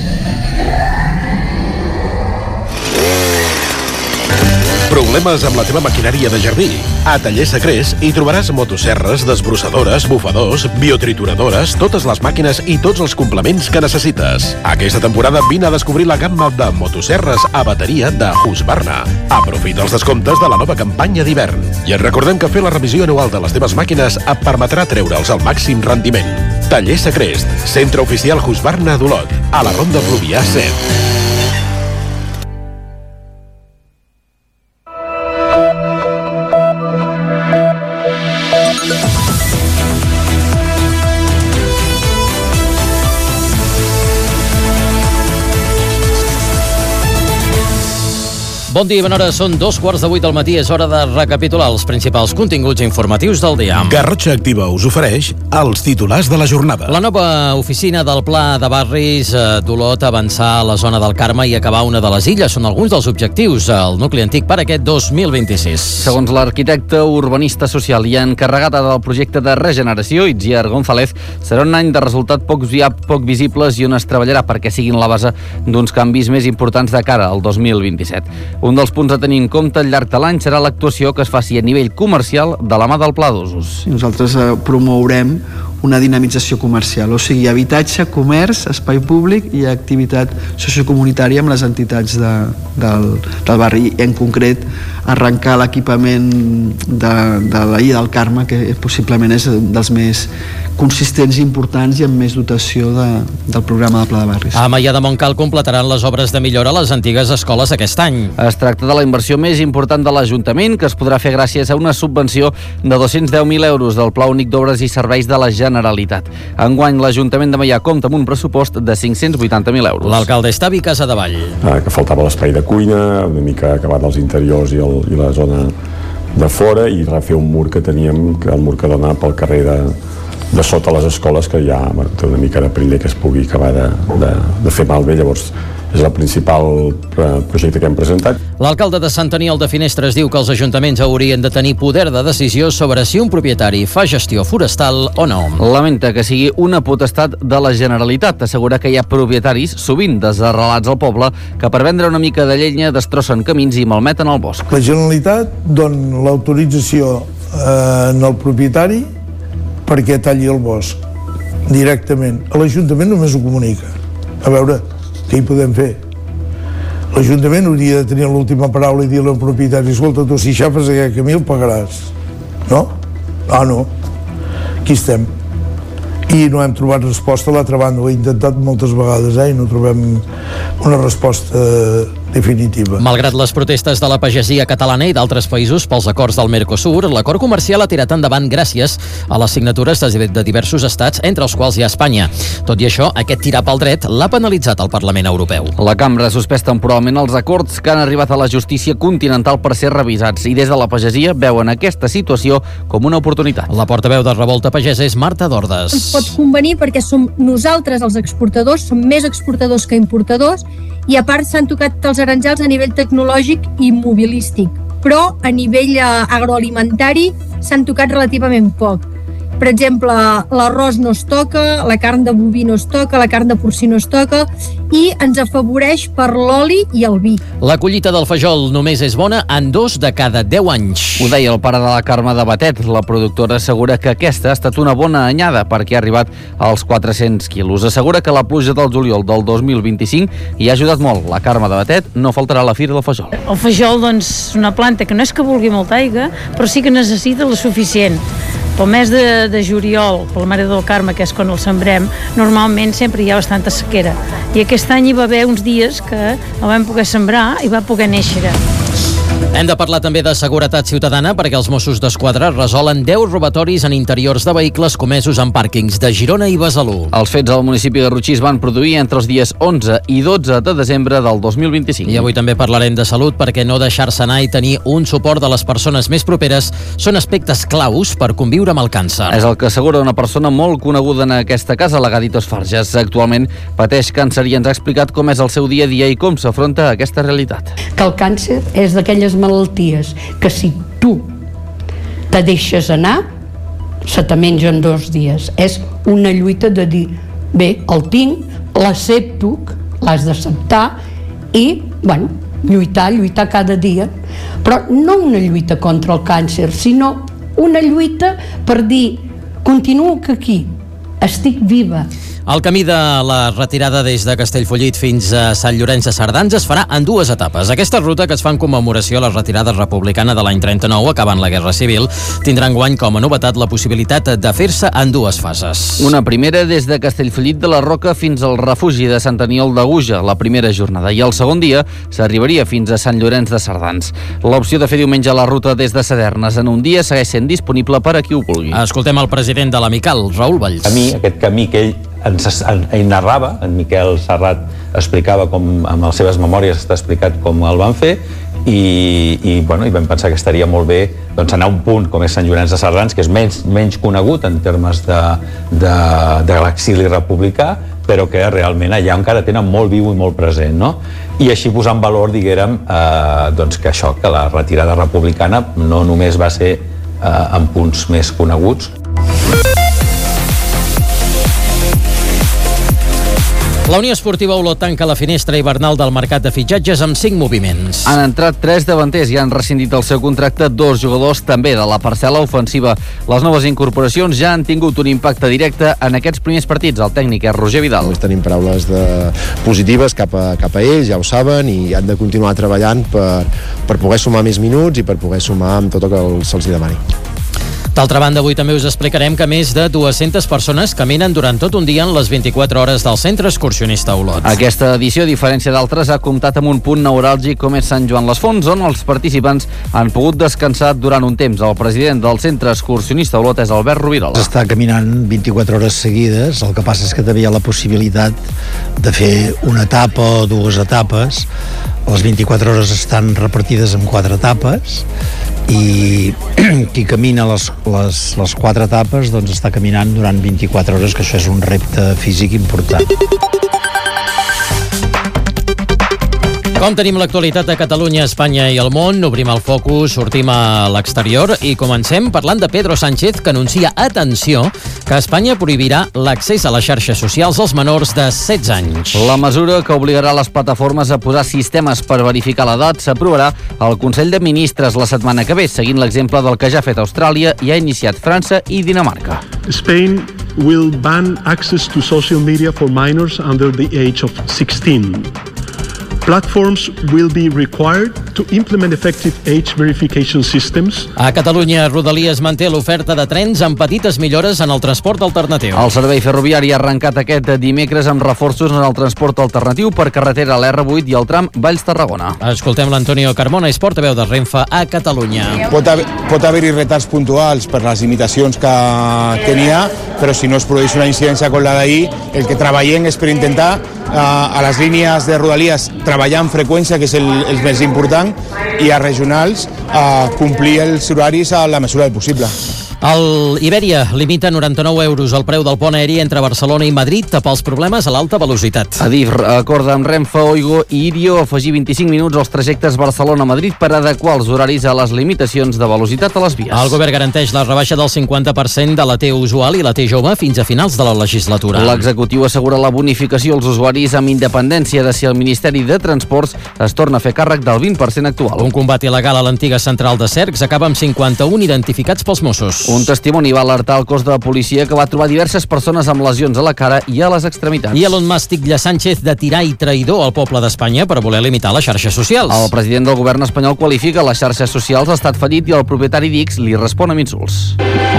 Problemes amb la teva maquinària de jardí? A Taller Secrets hi trobaràs motosserres, desbrossadores, bufadors, biotrituradores, totes les màquines i tots els complements que necessites. Aquesta temporada vine a descobrir la gamma de motosserres a bateria de Husqvarna. Aprofita els descomptes de la nova campanya d'hivern. I et recordem que fer la revisió anual de les teves màquines et permetrà treure'ls al màxim rendiment. Taller Secrets, centre oficial Husqvarna d'Olot, a la Ronda Fluvià set. Bon dia, bona hora, són dos quarts de vuit del matí, és hora de recapitular els principals continguts informatius del dia. Garrotxa Activa us ofereix els titulars de la jornada. La nova oficina del Pla de Barris eh, d'Olot, avançar a la zona del Carme i acabar una de les illes són alguns dels objectius al nucli antic per aquest dos mil vint-i-sis. Segons l'arquitecte urbanista social i encarregada del projecte de regeneració, Itziar González, serà un any de resultat poc, poc visibles i on es treballarà perquè siguin la base d'uns canvis més importants de cara al dos mil vint-i-set. Un dels punts a tenir en compte al llarg de l'any serà l'actuació que es faci a nivell comercial de la mà del Pla d'Usos. Nosaltres eh, promourem una dinamització comercial, o sigui, habitatge, comerç, espai públic i activitat sociocomunitària amb les entitats de, del, del barri, en concret arrencar l'equipament de, de la Illa del Carme, que possiblement és dels més consistents i importants i amb més dotació de, del programa de Pla de Barris. A Maià de Montcal completaran les obres de millora a les antigues escoles aquest any. Es tracta de la inversió més important de l'Ajuntament, que es podrà fer gràcies a una subvenció de dos-cents deu mil euros del Pla Únic d'Obres i Serveis de la Generalitat. Enguany, l'Ajuntament de Maià compta amb un pressupost de cinc-cents vuitanta mil euros. L'alcalde Estavi Casadevall. Ah, que faltava l'espai de cuina, una mica acabat els interiors i, el, i la zona de fora, i refer un mur que teníem, que el mur que dona pel carrer de, de sota les escoles, que ja bueno, té una mica de perill que es pugui acabar de, de, de fer malbé. Llavors és el principal projecte que hem presentat. L'alcalde de Sant Aniol de Finestres diu que els ajuntaments haurien de tenir poder de decisió sobre si un propietari fa gestió forestal o no. Lamenta que sigui una potestat de la Generalitat. Assegura que hi ha propietaris, sovint desarrelats al poble, que per vendre una mica de llenya destrossen camins i malmeten el bosc. La Generalitat dona l'autorització eh, al propietari perquè talli el bosc directament. A l'Ajuntament només ho comunica. A veure, què hi podem fer? L'Ajuntament hauria de tenir l'última paraula i dir al propietari: escolta, tu si xapes aquest camí el pagaràs. No? Ah, no. Aquí estem. I no hem trobat resposta. A l'altra banda ho he intentat moltes vegades, eh? I no trobem una resposta definitiva. Malgrat les protestes de la pagesia catalana i d'altres països pels acords del Mercosur, l'acord comercial ha tirat endavant gràcies a les signatures de diversos estats, entre els quals hi ha Espanya. Tot i això, aquest tirar pel dret l'ha penalitzat el Parlament Europeu. La cambra ha suspès temporalment els acords que han arribat a la justícia continental per ser revisats, i des de la pagesia veuen aquesta situació com una oportunitat. La portaveu de Revolta Pagesa és Marta Dordes. Ens pot convenir perquè som nosaltres els exportadors, som més exportadors que importadors, i a part s'han tocat els aranjals a nivell tecnològic i mobilístic, però a nivell agroalimentari s'han tocat relativament poc. Per exemple, l'arròs no es toca, la carn de boví no es toca, la carn de porcí no es toca, i ens afavoreix per l'oli i el vi. La collita del fajol només és bona en dos de cada deu anys. Ho deia el pare de la Carme de Batet. La productora assegura que aquesta ha estat una bona anyada perquè ha arribat als quatre-cents quilos. Assegura que la pluja del juliol del dos mil vint-i-cinc hi ha ajudat molt. La Carme de Batet no faltarà a la Fira del Fajol. El fajol, doncs, és una planta que no és que vulgui molta aigua, però sí que necessita la suficient. Pel mes de, de juliol, per la Mare del Carme, que és quan el sembrem, normalment sempre hi ha bastanta sequera. I aquest any hi va haver uns dies que el vam poder sembrar i va poder néixer. Hem de parlar també de seguretat ciutadana perquè els Mossos d'Esquadra resolen deu robatoris en interiors de vehicles comesos en pàrquings de Girona i Besalú. Els fets al municipi de Rutxí es van produir entre els dies onze i dotze de desembre del dos mil vint-i-cinc. I avui també parlarem de salut perquè no deixar-se anar i tenir un suport de les persones més properes són aspectes claus per conviure amb el càncer. És el que assegura una persona molt coneguda en aquesta casa, la Gaditos Farges. Actualment pateix càncer i ens ha explicat com és el seu dia a dia i com s'afronta a aquesta realitat. Que el càncer és d'aquelles malalties que si tu te deixes anar se te mengen dos dies. És una lluita de dir, bé, el tinc, l'accepto, l'has d'acceptar i, bueno, lluitar, lluitar cada dia, però no una lluita contra el càncer, sinó una lluita per dir, continuo aquí, estic viva. El camí de la retirada des de Castellfollit fins a Sant Llorenç de Cerdans es farà en dues etapes. Aquesta ruta, que es fa en commemoració a la retirada republicana de l'any trenta-nou, acabant la Guerra Civil, tindrà enguany com a novetat la possibilitat de fer-se en dues fases. Una primera des de Castellfollit de la Roca fins al refugi de Sant Aniol d'Aguja, la primera jornada, i el segon dia s'arribaria fins a Sant Llorenç de Cerdans. L'opció de fer diumenge la ruta des de Sadernes en un dia segueix sent disponible per a qui ho vulgui. Escoltem el president de l'Amical, Raül Valls. A mi, aquest camí que ell ens ell narrava, en Miquel Serrat explicava com, amb les seves memòries està explicat com el van fer i, i, bueno, i vam pensar que estaria molt bé doncs, anar a un punt com és Sant Llorenç de Cerdans, que és menys, menys conegut en termes de, de, de l'exili republicà, però que realment allà encara tenen molt viu i molt present, no? I així posar en valor, diguérem, eh, doncs que això, que la retirada republicana no només va ser eh, en punts més coneguts. La Unió Esportiva Olot tanca la finestra hivernal del mercat de fitxatges amb cinc moviments. Han entrat tres davanters i han rescindit el seu contracte dos jugadors també de la parcel·la ofensiva. Les noves incorporacions ja han tingut un impacte directe en aquests primers partits. El tècnic és Roger Vidal. Tenim paraules de positives cap a, cap a ells, ja ho saben, i han de continuar treballant per, per poder sumar més minuts i per poder sumar amb tot el que se'ls demani. D'altra banda, avui també us explicarem que més de dues-centes persones caminen durant tot un dia en les vint-i-quatre hores del Centre Excursionista Olot. Aquesta edició, a diferència d'altres, ha comptat amb un punt neuràlgic com és Sant Joan les Fonts, on els participants han pogut descansar durant un temps. El president del Centre Excursionista Olot és Albert Rovirola. Està caminant vint-i-quatre hores seguides, el que passa és que també hi ha la possibilitat de fer una etapa o dues etapes. Les vint-i-quatre hores estan repartides en quatre etapes i qui camina les, les, les quatre etapes doncs està caminant durant vint-i-quatre hores, que això és un repte físic important. Com tenim l'actualitat a Catalunya, Espanya i el món? Obrim el focus, sortim a l'exterior i comencem parlant de Pedro Sánchez, que anuncia, atenció, que Espanya prohibirà l'accés a les xarxes socials als menors de setze anys. La mesura, que obligarà les plataformes a posar sistemes per verificar l'edat, s'aprovarà al Consell de Ministres la setmana que ve, seguint l'exemple del que ja ha fet Austràlia i ha iniciat França i Dinamarca. Spain will ban access to social media for minors under the age of sixteen. Platforms will be required to implement effective age verification systems. A Catalunya, Rodalies manté l'oferta de trens amb petites millores en el transport alternatiu. El servei ferroviari ha arrencat aquest dimecres amb reforços en el transport alternatiu per carretera a l'erre vuit i el tram Valls-Tarragona. Escoltem l'Antonio Carmona, és portaveu de Renfe a Catalunya. Pot haver, pot haver-hi retards puntuals per les limitacions que, que n'hi ha, però si no es produeix una incidència com la d'ahir, el que treballem és per intentar eh, a les línies de Rodalies treballar amb freqüència, que és el, el més important, i a regionals a complir els horaris a la mesura del possible. El Iberia limita noranta-nou euros el preu del pont aeri entre Barcelona i Madrid pels problemes a l'alta velocitat. Adif acorda amb Renfe, Oigo i Irio afegir vint-i-cinc minuts als trajectes Barcelona-Madrid per adequar els horaris a les limitacions de velocitat a les vies. El govern garanteix la rebaixa del cinquanta per cent de la T usual i la T jove fins a finals de la legislatura. L'executiu assegura la bonificació als usuaris amb independència de si el Ministeri de Transports es torna a fer càrrec del vint per cent actual. Un combat il·legal a l'antiga central de Cercs acaba amb cinquanta-un identificats pels Mossos. Un testimoni va alertar el cos de policia que va trobar diverses persones amb lesions a la cara i a les extremitats. I Elon Musk titlla Sánchez de tirà i traïdor al poble d'Espanya per voler limitar les xarxes socials. El president del govern espanyol qualifica les xarxes socials d'estat fallit i el propietari d'X li respon amb insults.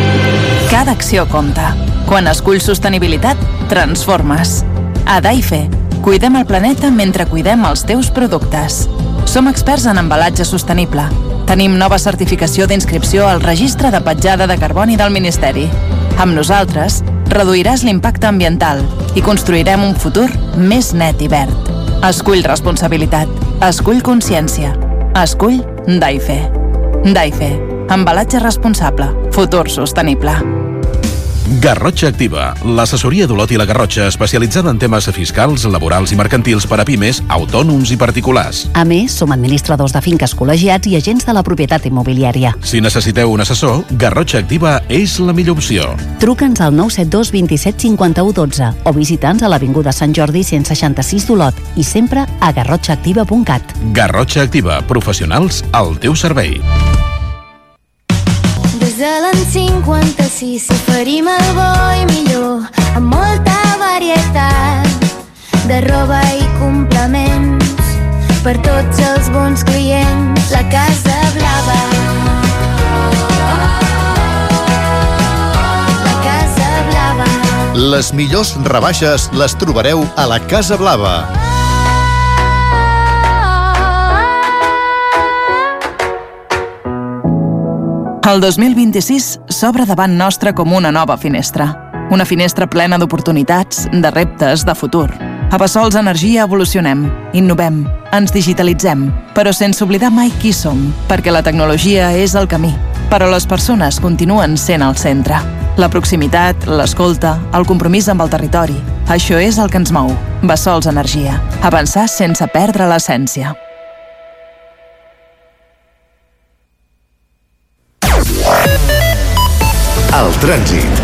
Cada acció compta. Quan esculls sostenibilitat, transformes. A Daife, cuidem el planeta mentre cuidem els teus productes. Som experts en embalatge sostenible. Tenim nova certificació d'inscripció al Registre de Petjada de Carboni del Ministeri. Amb nosaltres, reduiràs l'impacte ambiental i construirem un futur més net i verd. Escull responsabilitat. Escull consciència. Escull Daife. Daife. Embalatge responsable. Futur sostenible. Garrotxa Activa, l'assessoria d'Olot i la Garrotxa especialitzada en temes fiscals, laborals i mercantils per a pimes, autònoms i particulars. A més, som administradors de finques col·legiats i agents de la propietat immobiliària. Si necessiteu un assessor, Garrotxa Activa és la millor opció. Truca'ns al nou set dos dos set cinc u dotze o visita'ns a l'Avinguda Sant Jordi cent seixanta-sis d'Olot i sempre a garrotxa activa punt cat. Garrotxa Activa, professionals al teu servei. Des de l'any cinquanta-sis oferim el bo i millor amb molta varietat de roba i complements per tots els bons clients. La Casa Blava, la Casa Blava. Les millors rebaixes les trobareu a la Casa Blava. El dos mil vint-i-sis s'obre davant nostre com una nova finestra. Una finestra plena d'oportunitats, de reptes, de futur. A Bassols Energia evolucionem, innovem, ens digitalitzem, però sense oblidar mai qui som, perquè la tecnologia és el camí, però les persones continuen sent al centre. La proximitat, l'escolta, el compromís amb el territori. Això és el que ens mou. Bassols Energia. Avançar sense perdre l'essència. El trànsit.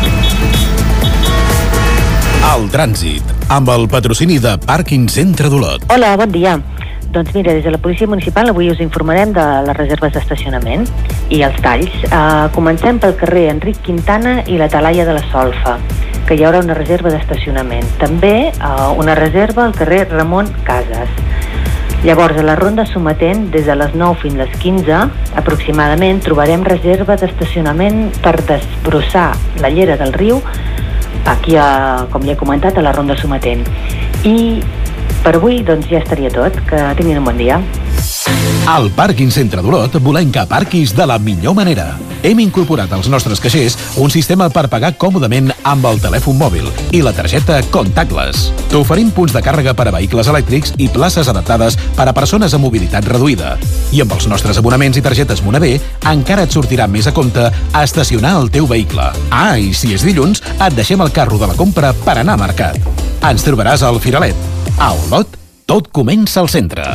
El trànsit, amb el patrocini de Pàrquing Centre d'Olot. Hola, bon dia. Doncs mira, des de la Policia Municipal avui us informarem de les reserves d'estacionament i els talls. Uh, comencem pel carrer Enric Quintana i la Talaia de la Solfa, que hi haurà una reserva d'estacionament. També uh, una reserva al carrer Ramon Casas. Llavors, a la ronda Sometent, des de les nou fins a les quinze, aproximadament, trobarem reserva d'estacionament per desbrossar la llera del riu, aquí, a, com ja he comentat, a la ronda Sometent. I per avui, doncs, ja estaria tot. Que tinguin un bon dia. Al Pàrquing Centre d'Olot volem que aparquis de la millor manera. Hem incorporat als nostres caixers un sistema per pagar còmodament amb el telèfon mòbil i la targeta Contactless. T'oferim punts de càrrega per a vehicles elèctrics i places adaptades per a persones amb mobilitat reduïda. I amb els nostres abonaments i targetes Moneder encara et sortirà més a compte a estacionar el teu vehicle. Ah, i si és dilluns, et deixem el carro de la compra per anar a mercat. Ens trobaràs al Firalet. A Olot, tot comença al centre.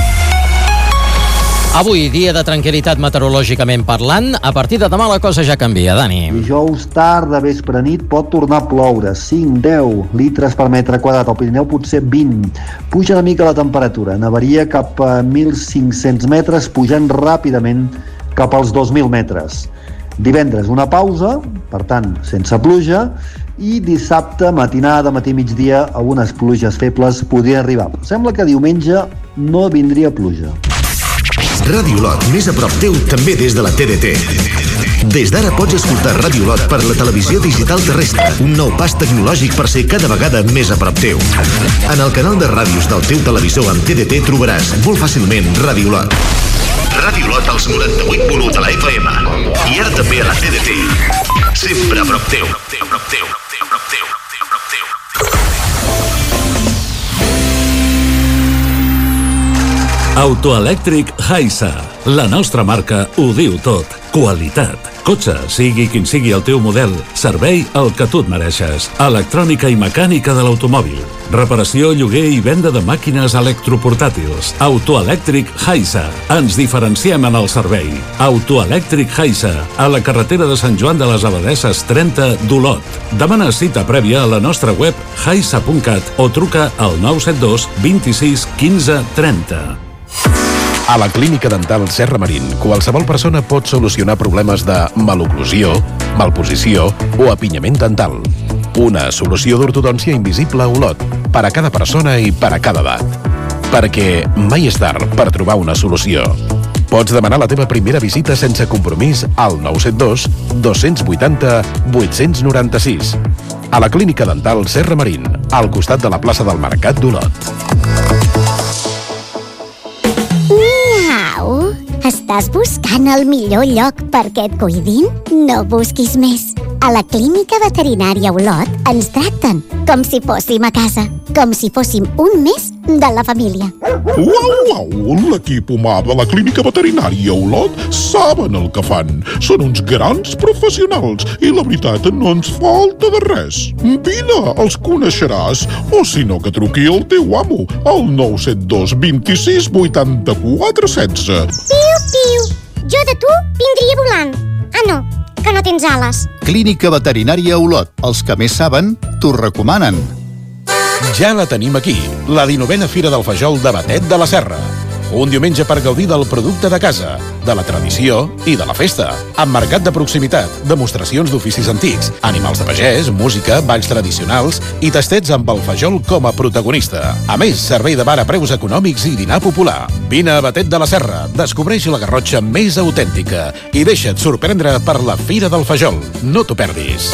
Avui, dia de tranquil·litat meteorològicament parlant, a partir de demà la cosa ja canvia, Dani. Dijous tard, de vespre nit, pot tornar a ploure. cinc a deu litres per metre quadrat, al Pirineu potser vint. Puja una mica la temperatura, nevaria cap a mil cinc-cents metres, pujant ràpidament cap als dos mil metres. Divendres una pausa, per tant, sense pluja, i dissabte, matinada, matí migdia, algunes pluges febles podrien arribar. Sembla que diumenge no vindria pluja. Ràdio Olot, més a prop teu, també des de la T D T. Des d'ara pots escoltar Ràdio Olot per la televisió digital terrestre, un nou pas tecnològic per ser cada vegada més a prop teu. En el canal de ràdios del teu televisor amb T D T trobaràs molt fàcilment Ràdio Olot. Ràdio Olot als noranta-vuit punt u de la F M. I ara també a la T D T. Sempre a prop teu. A prop teu. A prop teu. A prop teu. Autoelèctric Haisa. La nostra marca ho diu tot. Qualitat. Cotxe, sigui quin sigui el teu model. Servei el que tu et mereixes. Electrònica i mecànica de l'automòbil. Reparació, lloguer i venda de màquines electroportàtils. Autoelèctric Haisa. Ens diferenciem en el servei. Autoelèctric Haisa. A la carretera de Sant Joan de les Abadesses trenta d'Olot. Demana cita prèvia a la nostra web haisa punt cat o truca al nou set dos vint-i-sis quinze trenta. A la Clínica Dental Serra Marín, qualsevol persona pot solucionar problemes de maloclusió, malposició o apinyament dental. Una solució d'ortodòncia invisible a Olot, per a cada persona i per a cada edat. Perquè mai és tard per trobar una solució. Pots demanar la teva primera visita sense compromís al nou set dos dos vuitanta vuit nou sis. A la Clínica Dental Serra Marín, al costat de la plaça del Mercat d'Olot. Estàs buscant el millor lloc perquè et cuidin? No busquis més. A la Clínica Veterinària Olot ens tracten com si fóssim a casa, com si fóssim un més de la família. Uau, uau! L'equip humà de la Clínica Veterinària Olot saben el que fan. Són uns grans professionals i la veritat no ens falta de res. Vine, els coneixeràs. O si no, que truqui el teu amo al nou set dos vint sis vuitanta-quatre setze. Piu, piu! Jo de tu vindria volant. Ah, no, que no tens ales. Clínica Veterinària Olot. Els que més saben, t'ho recomanen. Ja la tenim aquí, la dinovena Fira del Fajol de Batet de la Serra. Un diumenge per gaudir del producte de casa, de la tradició i de la festa. Amb mercat de proximitat, demostracions d'oficis antics, animals de pagès, música, balls tradicionals i tastets amb el fajol com a protagonista. A més, servei de bar a preus econòmics i dinar popular. Vine a Batet de la Serra, descobreix la Garrotxa més autèntica i deixa't sorprendre per la Fira del Fajol. No t'ho perdis.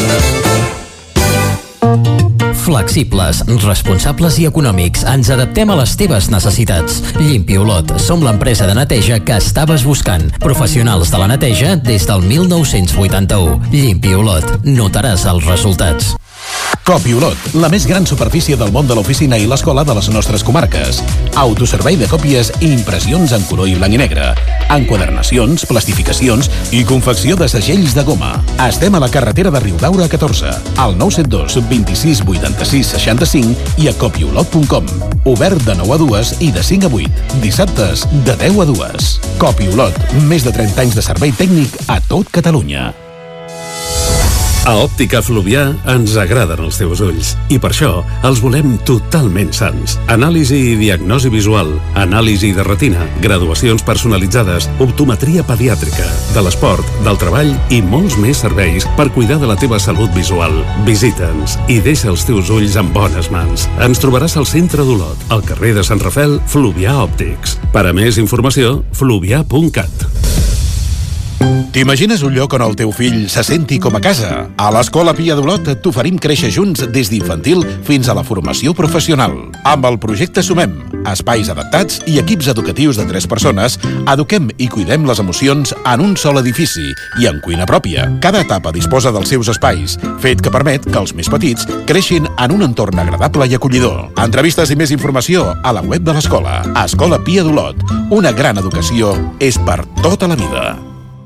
Flexibles, responsables i econòmics. Ens adaptem a les teves necessitats. Llimpi Olot. Som l'empresa de neteja que estaves buscant. Professionals de la neteja des del mil nou-cents vuitanta-u. Llimpi Olot. Notaràs els resultats. Copi Olot, la més gran superfície del món de l'oficina i l'escola de les nostres comarques. Autoservei de còpies i impressions en color i blanc i negre. Enquadernacions, plastificacions i confecció de segells de goma. Estem a la carretera de Riudaura catorze, al nou set dos vint sis vuitanta-sis seixanta-cinc i a copiolot punt com. Obert de nou a dues i de cinc a vuit. Dissabtes de deu a dues. Copi Olot, més de trenta anys de servei tècnic a tot Catalunya. A Òptica Fluvià ens agraden els teus ulls i per això els volem totalment sans. Anàlisi i diagnosi visual, anàlisi de retina, graduacions personalitzades, optometria pediàtrica, de l'esport, del treball i molts més serveis per cuidar de la teva salut visual. Visita'ns i deixa els teus ulls en bones mans. Ens trobaràs al centre d'Olot, al carrer de Sant Rafel, Fluvià Òptics. Per a més informació, fluvià punt cat. T'imagines un lloc on el teu fill se senti com a casa? A l'Escola Pia d'Olot t'oferim créixer junts des d'infantil fins a la formació professional. Amb el projecte Sumem, espais adaptats i equips educatius de tres persones, eduquem i cuidem les emocions en un sol edifici i en cuina pròpia. Cada etapa disposa dels seus espais, fet que permet que els més petits creixin en un entorn agradable i acollidor. Entrevistes i més informació a la web de l'escola. Escola Pia d'Olot. Una gran educació és per tota la vida.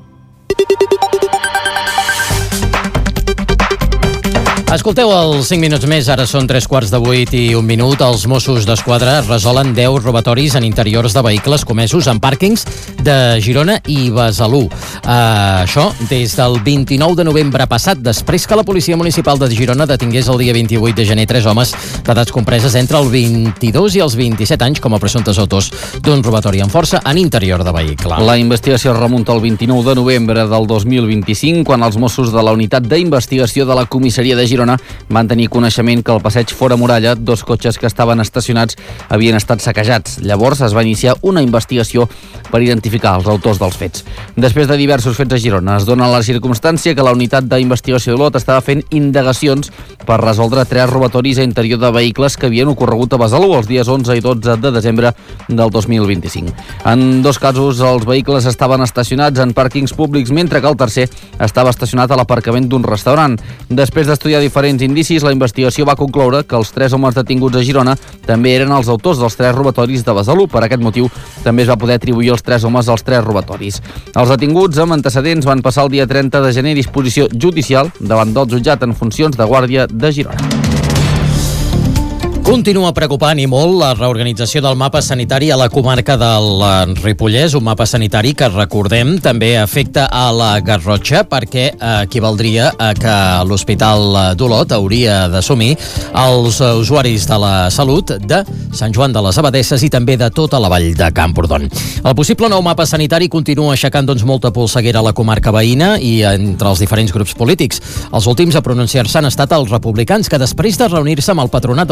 Escolteu els cinc minuts més, ara són tres quarts de vuit i un minut. Els Mossos d'Esquadra resolen deu robatoris en interiors de vehicles comesos en pàrquings de Girona i Besalú. Uh, això des del vint-i-nou de novembre passat, després que la Policia Municipal de Girona detingués el dia vint-i-vuit de gener tres homes d'edats compreses entre el vint-i-dos i els vint-i-set anys com a presumptes autors d'un robatori amb força en interior de vehicle. La investigació remunta al vint-i-nou de novembre del dos mil vint-i-cinc, quan els Mossos de la Unitat d'Investigació de la Comissaria de Girona van tenir coneixement que al passeig Fora Muralla dos cotxes que estaven estacionats havien estat saquejats. Llavors es va iniciar una investigació per identificar els autors dels fets. Després de diversos fets a Girona, es dona la circumstància que la Unitat d'Investigació d'Olot estava fent indagacions per resoldre tres robatoris a interior de vehicles que havien ocorregut a Besalú els dies onze i dotze de desembre del dos mil vint-i-cinc. En dos casos, els vehicles estaven estacionats en pàrquings públics, mentre que el tercer estava estacionat a l'aparcament d'un restaurant. Després d'estudiar diferents indicis, la investigació va concloure que els tres homes detinguts a Girona també eren els autors dels tres robatoris de Besalú. Per aquest motiu, també es va poder atribuir els tres homes als tres robatoris. Els detinguts amb antecedents van passar el dia trenta de gener a disposició judicial davant del jutjat en funcions de Guàrdia de Girona. Continua preocupant i molt la reorganització del mapa sanitari a la comarca del Ripollès, un mapa sanitari que, recordem, també afecta a la Garrotxa perquè equivaldria a que l'Hospital d'Olot hauria d'assumir els usuaris de la salut de Sant Joan de les Abadesses i també de tota la vall de Camprodon. El possible nou mapa sanitari continua aixecant doncs, molta polseguera a la comarca veïna i entre els diferents grups polítics. Els últims a pronunciar-se han estat els republicans, que després de reunir-se amb el patronat de l'Hospital de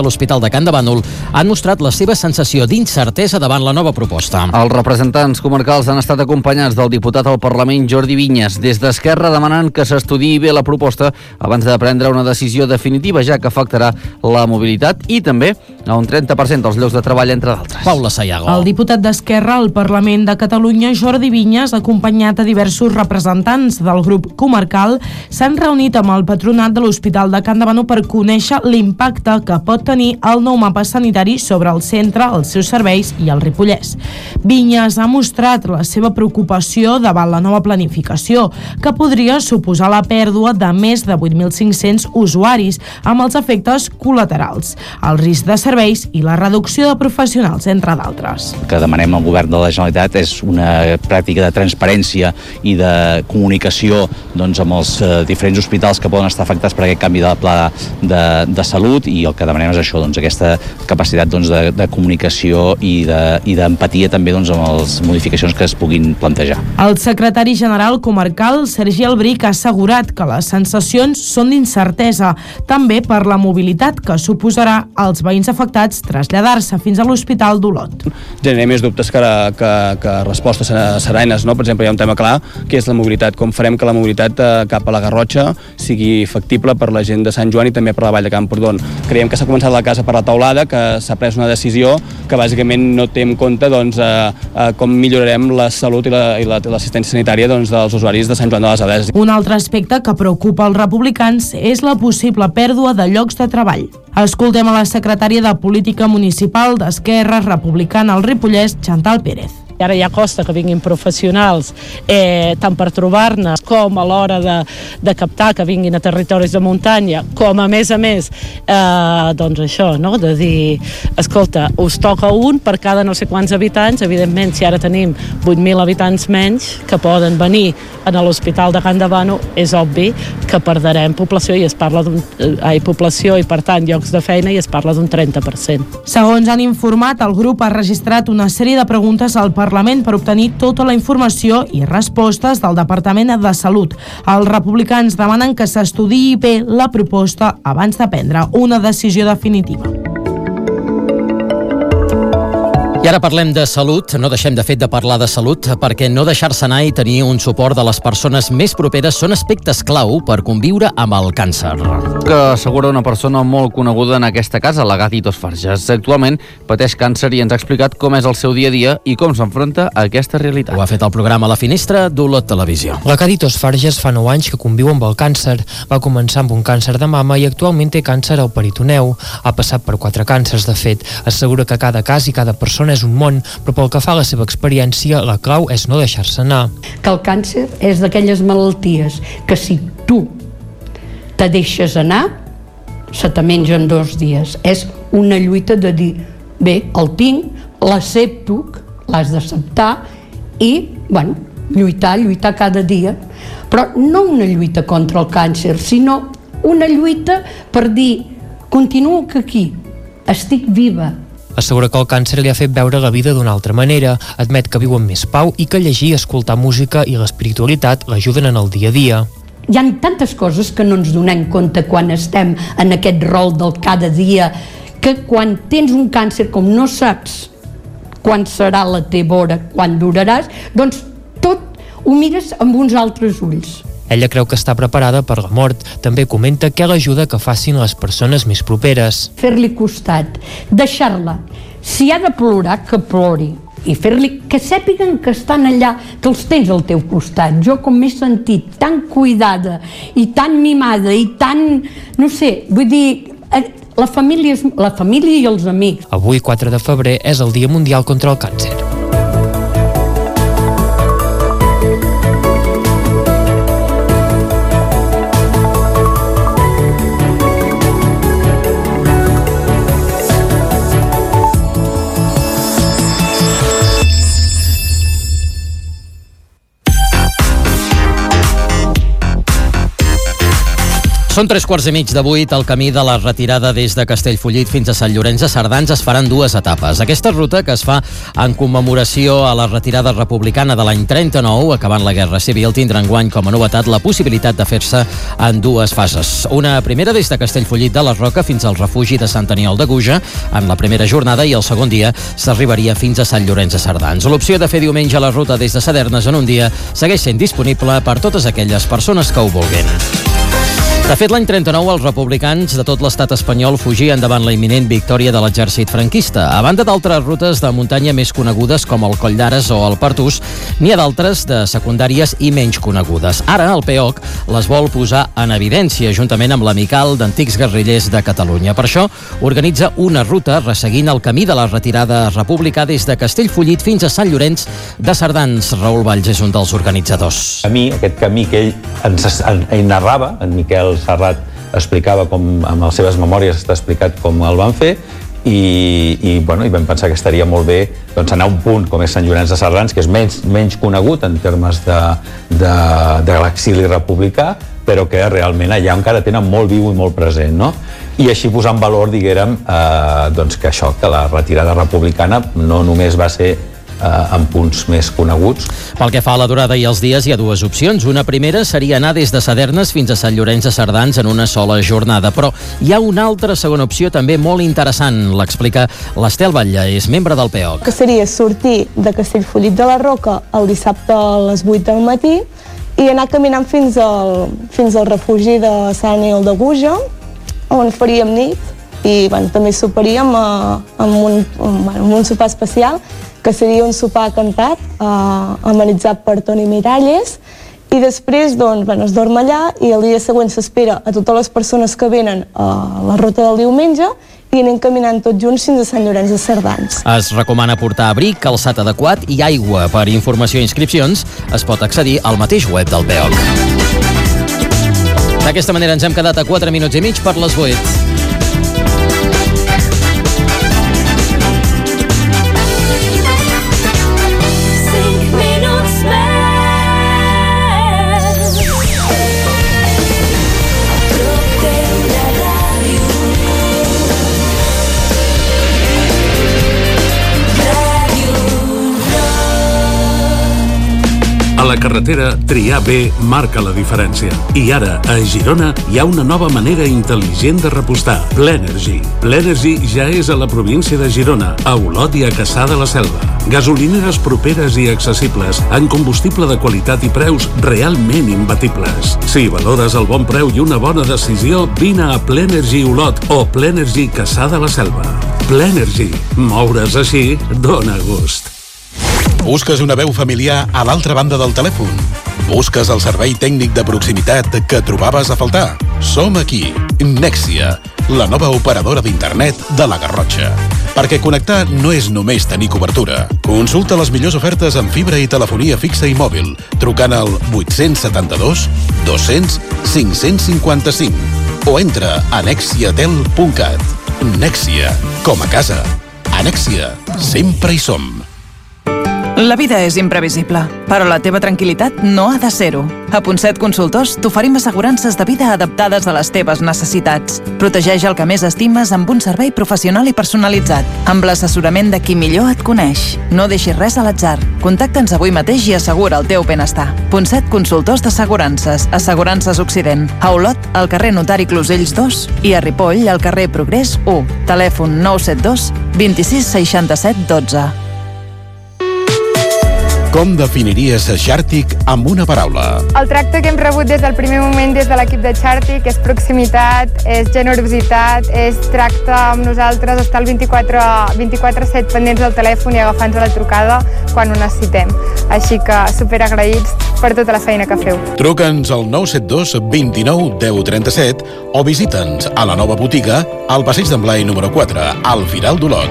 de Can de Bànol han mostrat la seva sensació d'incertesa davant la nova proposta. Els representants comarcals han estat acompanyats del diputat al Parlament Jordi Vinyes. Des d'Esquerra demanen que s'estudiï bé la proposta abans de prendre una decisió definitiva, ja que afectarà la mobilitat i també a un trenta per cent dels llocs de treball, entre d'altres. Paula Sayago. El diputat d'Esquerra al Parlament de Catalunya, Jordi Vinyes, acompanyat a diversos representants del grup comarcal, s'han reunit amb el patronat de l'Hospital de Can de Bànol per conèixer l'impacte que pot tenir el nou mapa sanitari sobre el centre, els seus serveis i el Ripollès. Vinyes ha mostrat la seva preocupació davant la nova planificació, que podria suposar la pèrdua de més de vuit mil cinc-cents usuaris, amb els efectes col·laterals, el risc de serveis i la reducció de professionals, entre d'altres. El que demanem al govern de la Generalitat és una pràctica de transparència i de comunicació doncs, amb els eh, diferents hospitals que poden estar afectats per aquest canvi de pla de, de salut, i el que demanem és això, doncs, aquesta capacitat doncs, de, de comunicació i d'empatia de, també doncs, amb les modificacions que es puguin plantejar. El secretari general comarcal, Sergi Albric, ha assegurat que les sensacions són d'incertesa, també per la mobilitat que suposarà als veïns afectats traslladar-se fins a l'Hospital d'Olot. Generem més dubtes que, que, que respostes serenes, no? Per exemple, hi ha un tema clar, que és la mobilitat. Com farem que la mobilitat eh, cap a la Garrotxa sigui factible per la gent de Sant Joan i també per la Vall de Camprodon. Creiem que s'ha començat la casa per la taulada, que s'ha pres una decisió que bàsicament no té en compte doncs, eh, eh, com millorarem la salut i l'assistència la, sanitària doncs, dels usuaris de Sant Joan de les Abadesses. Un altre aspecte que preocupa els republicans és la possible pèrdua de llocs de treball. Escoltem a la secretària de Política Municipal d'Esquerra Republicana al Ripollès, Chantal Pérez. I ara ja costa que vinguin professionals eh, tant per trobar-ne com a l'hora de, de captar que vinguin a territoris de muntanya, com a més a més eh, doncs això, no? De dir, escolta, us toca un per cada no sé quants habitants. Evidentment, si ara tenim vuit mil habitants menys que poden venir a l'Hospital de Can de Bànol, és obvi que perdrem població i es parla d'un eh, població i per tant llocs de feina i es parla d'un trenta per cent. Segons han informat, el grup ha registrat una sèrie de preguntes al Parlament per obtenir tota la informació i respostes del Departament de Salut. Els republicans demanen que s'estudiï bé la proposta abans de prendre una decisió definitiva. I ara parlem de salut. No deixem de fet de parlar de salut, perquè no deixar-se anar i tenir un suport de les persones més properes són aspectes clau per conviure amb el càncer. Que assegura una persona molt coneguda en aquesta casa, la Gatitos Farges. Actualment pateix càncer i ens ha explicat com és el seu dia a dia i com s'enfronta a aquesta realitat. Ho ha fet el programa La Finestra d'Olot Televisió. La Gatitos Farges fa nou anys que conviu amb el càncer. Va començar amb un càncer de mama i actualment té càncer al peritoneu. Ha passat per quatre càncers, de fet. Assegura que cada cas i cada persona és un món, però pel que fa a la seva experiència, la clau és no deixar-se anar. Que el càncer és d'aquelles malalties que si tu te deixes anar, se te menja en dos dies. És una lluita de dir, bé, el tinc, l'accepto, l'has d'acceptar i, bueno, lluitar, lluitar cada dia. Però no una lluita contra el càncer, sinó una lluita per dir, continuo que aquí, estic viva. Assegura que el càncer li ha fet veure la vida d'una altra manera, admet que viu amb més pau i que llegir, escoltar música i l'espiritualitat l'ajuden en el dia a dia. Hi ha tantes coses que no ens donem compte quan estem en aquest rol del cada dia, que quan tens un càncer, com no saps quan serà la teva hora, quan duraràs, doncs tot ho mires amb uns altres ulls. Ella creu que està preparada per la mort. També comenta què l'ajuda que facin les persones més properes. Fer-li costat, deixar-la. Si ha de plorar, que plori. I fer-li que sàpiguen que estan allà, que els tens al teu costat. Jo, com m'he sentit tan cuidada i tan mimada i tan, no sé, vull dir, la família, és, la família i els amics. Avui, quatre de febrer, és el Dia Mundial contra el Càncer. Són tres quarts i mig de vuit. El camí de la retirada des de Castellfollit fins a Sant Llorenç de Cerdans es faran dues etapes. Aquesta ruta, que es fa en commemoració a la retirada republicana de l'any trenta-nou, acabant la Guerra Civil, tindrà enguany com a novetat la possibilitat de fer-se en dues fases. Una primera des de Castellfollit de la Roca fins al refugi de Sant Aniol de Guja en la primera jornada, i el segon dia s'arribaria fins a Sant Llorenç de Cerdans. L'opció de fer diumenge la ruta des de Sadernes en un dia segueix sent disponible per totes aquelles persones que ho vulguin. De fet, l'any trenta-nou els republicans de tot l'estat espanyol fugien davant la imminent victòria de l'exèrcit franquista. A banda d'altres rutes de muntanya més conegudes com el Coll d'Ares o el Pertús, n'hi ha d'altres de secundàries i menys conegudes. Ara el P O C les vol posar en evidència juntament amb l'Amical d'Antics Guerrillers de Catalunya. Per això organitza una ruta resseguint el camí de la retirada republicà des de Castellfollit fins a Sant Llorenç de Cerdans. Raül Valls és un dels organitzadors. A mi, aquest camí que ell ens ell narrava, en Miquel Serrat explicava com, amb les seves memòries està explicat com el van fer, i, i, bueno, i vam pensar que estaria molt bé doncs, anar a un punt com és Sant Llorenç de Cerdans, que és menys, menys conegut en termes de, de, de l'exili republicà, però que realment allà encara tenen molt viu i molt present, no? I així posar en valor, diguérem, eh, doncs que això, que la retirada republicana no només va ser en punts més coneguts. Pel que fa a la durada i els dies, hi ha dues opcions. Una primera seria anar des de Sadernes fins a Sant Llorenç de Cerdans en una sola jornada, però hi ha una altra segona opció també molt interessant. L'explica l'Estel Batlle, és membre del P O C. Que seria sortir de Castellfollit de la Roca el dissabte a les vuit del matí i anar caminant fins al, fins al refugi de Sant Aniol de Guja, on faríem nit i bueno, també soparíem a, amb, un, un, bueno, amb un sopar especial, que seria un sopar cantat, eh, amenitzat per Toni Miralles, i després doncs, bueno, es dorm allà i el dia següent s'espera a totes les persones que venen a la ruta del diumenge i anem caminant tots junts fins a Sant Llorenç de Cerdans. Es recomana portar abric, calçat adequat i aigua. Per informació i inscripcions es pot accedir al mateix web del P O C. D'aquesta manera ens hem quedat a quatre minuts i mig per les vuit. A la carretera, triar bé marca la diferència. I ara, a Girona, hi ha una nova manera intel·ligent de repostar. Plenergy. Plenergy ja és a la província de Girona, a Olot i a Cassà de la Selva. Gasolineres properes i accessibles, en combustible de qualitat i preus realment imbatibles. Si valores el bon preu i una bona decisió, vine a Plenergy Olot o Plenergy Cassà de la Selva. Plenergy. Moure's així dóna gust. Busques una veu familiar a l'altra banda del telèfon? Busques el servei tècnic de proximitat que trobaves a faltar? Som aquí, Nexia, la nova operadora d'internet de la Garrotxa. Perquè connectar no és només tenir cobertura. Consulta les millors ofertes en fibra i telefonia fixa i mòbil, trucant al vuit set dos, dos-cents, cinc-cents cinquanta-cinc o entra a nexiatel punt cat. Nexia, com a casa. A Nexia, sempre hi som. La vida és imprevisible, però la teva tranquil·litat no ha de ser-ho. A Ponset Consultors t'oferim assegurances de vida adaptades a les teves necessitats. Protegeix el que més estimes amb un servei professional i personalitzat, amb l'assessorament de qui millor et coneix. No deixis res a l'atzar. Contacta'ns avui mateix i assegura el teu benestar. Ponset Consultors d'Assegurances, Assegurances Occident. A Olot, al carrer Notari Closells dos i a Ripoll, al carrer Progrés u. Telèfon nou set dos, vint-i-sis, seixanta-set, dotze. Com definiries Xàrtic amb una paraula? El tracte que hem rebut des del primer moment des de l'equip de Xàrtic és proximitat, és generositat, és tracte amb nosaltres, estar el vint-i-quatre set pendents del telèfon i agafant-nos la trucada quan ho necessitem. Així que superagraïts per tota la feina que feu. Truca'ns al nou set dos, vint-i-nou, deu, trenta-set o visita'ns a la nova botiga al Passeig d'en Blai número quatre, al Firal d'Olot.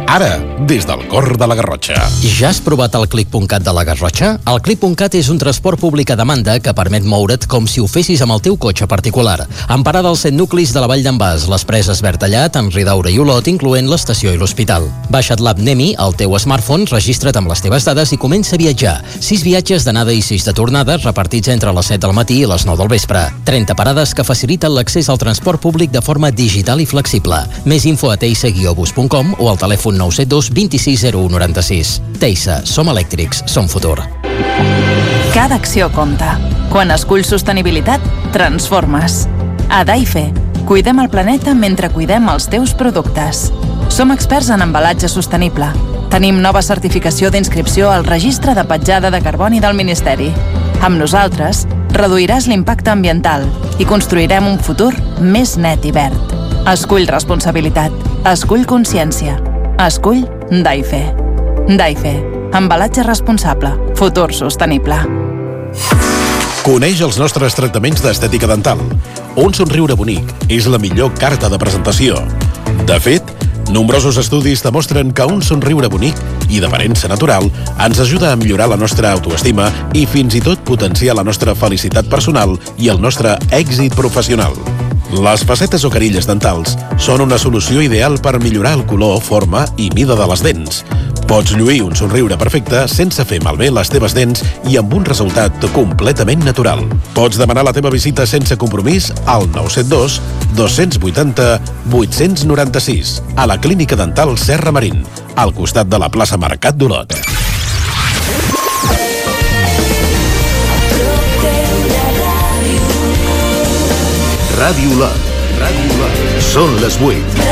Ara, des del cor de la Garrotxa. Ja has provat el clic punt cat de la Garrotxa? El clic punt cat és un transport públic a demanda que permet moure't com si ho fessis amb el teu cotxe particular. En parada als set nuclis de la Vall d'en Bas, les Preses Bertallat, en Ridaura i Olot, incloent l'estació i l'hospital. Baixa't l'app Nemi al teu smartphone, registra't amb les teves dades i comença a viatjar. Sis viatges d'anada i sis de tornada, repartits entre les set del matí i les nou del vespre. trenta parades que faciliten l'accés al transport públic de forma digital i flexible. Més info a teisa guió bus punt com o al telèfon nou set dos vint sis zero u noranta sis. Teisa, som elèctrics, som futur. Cada acció compta. Quan esculls sostenibilitat, transformes. A Daife, cuidem el planeta mentre cuidem els teus productes. Som experts en embalatge sostenible. Tenim nova certificació d'inscripció al Registre de Petjada de Carboni del Ministeri. Amb nosaltres, reduiràs l'impacte ambiental i construirem un futur més net i verd. Escull responsabilitat. Escull consciència. Escull Daife. Daife. Embalatge responsable. Futur sostenible. Coneix els nostres tractaments d'estètica dental. Un somriure bonic és la millor carta de presentació. De fet, nombrosos estudis demostren que un somriure bonic i d'aparença natural ens ajuda a millorar la nostra autoestima i fins i tot potenciar la nostra felicitat personal i el nostre èxit professional. Les facetes o carilles dentals són una solució ideal per millorar el color, forma i mida de les dents. Pots lluir un somriure perfecte sense fer malbé les teves dents i amb un resultat completament natural. Pots demanar la teva visita sense compromís al nou set dos dos vuitanta vuit nou sis a la Clínica Dental Serra Marín, al costat de la plaça Mercat d'Olot. Ràdio Olot. Ràdio Olot. Són les vuit.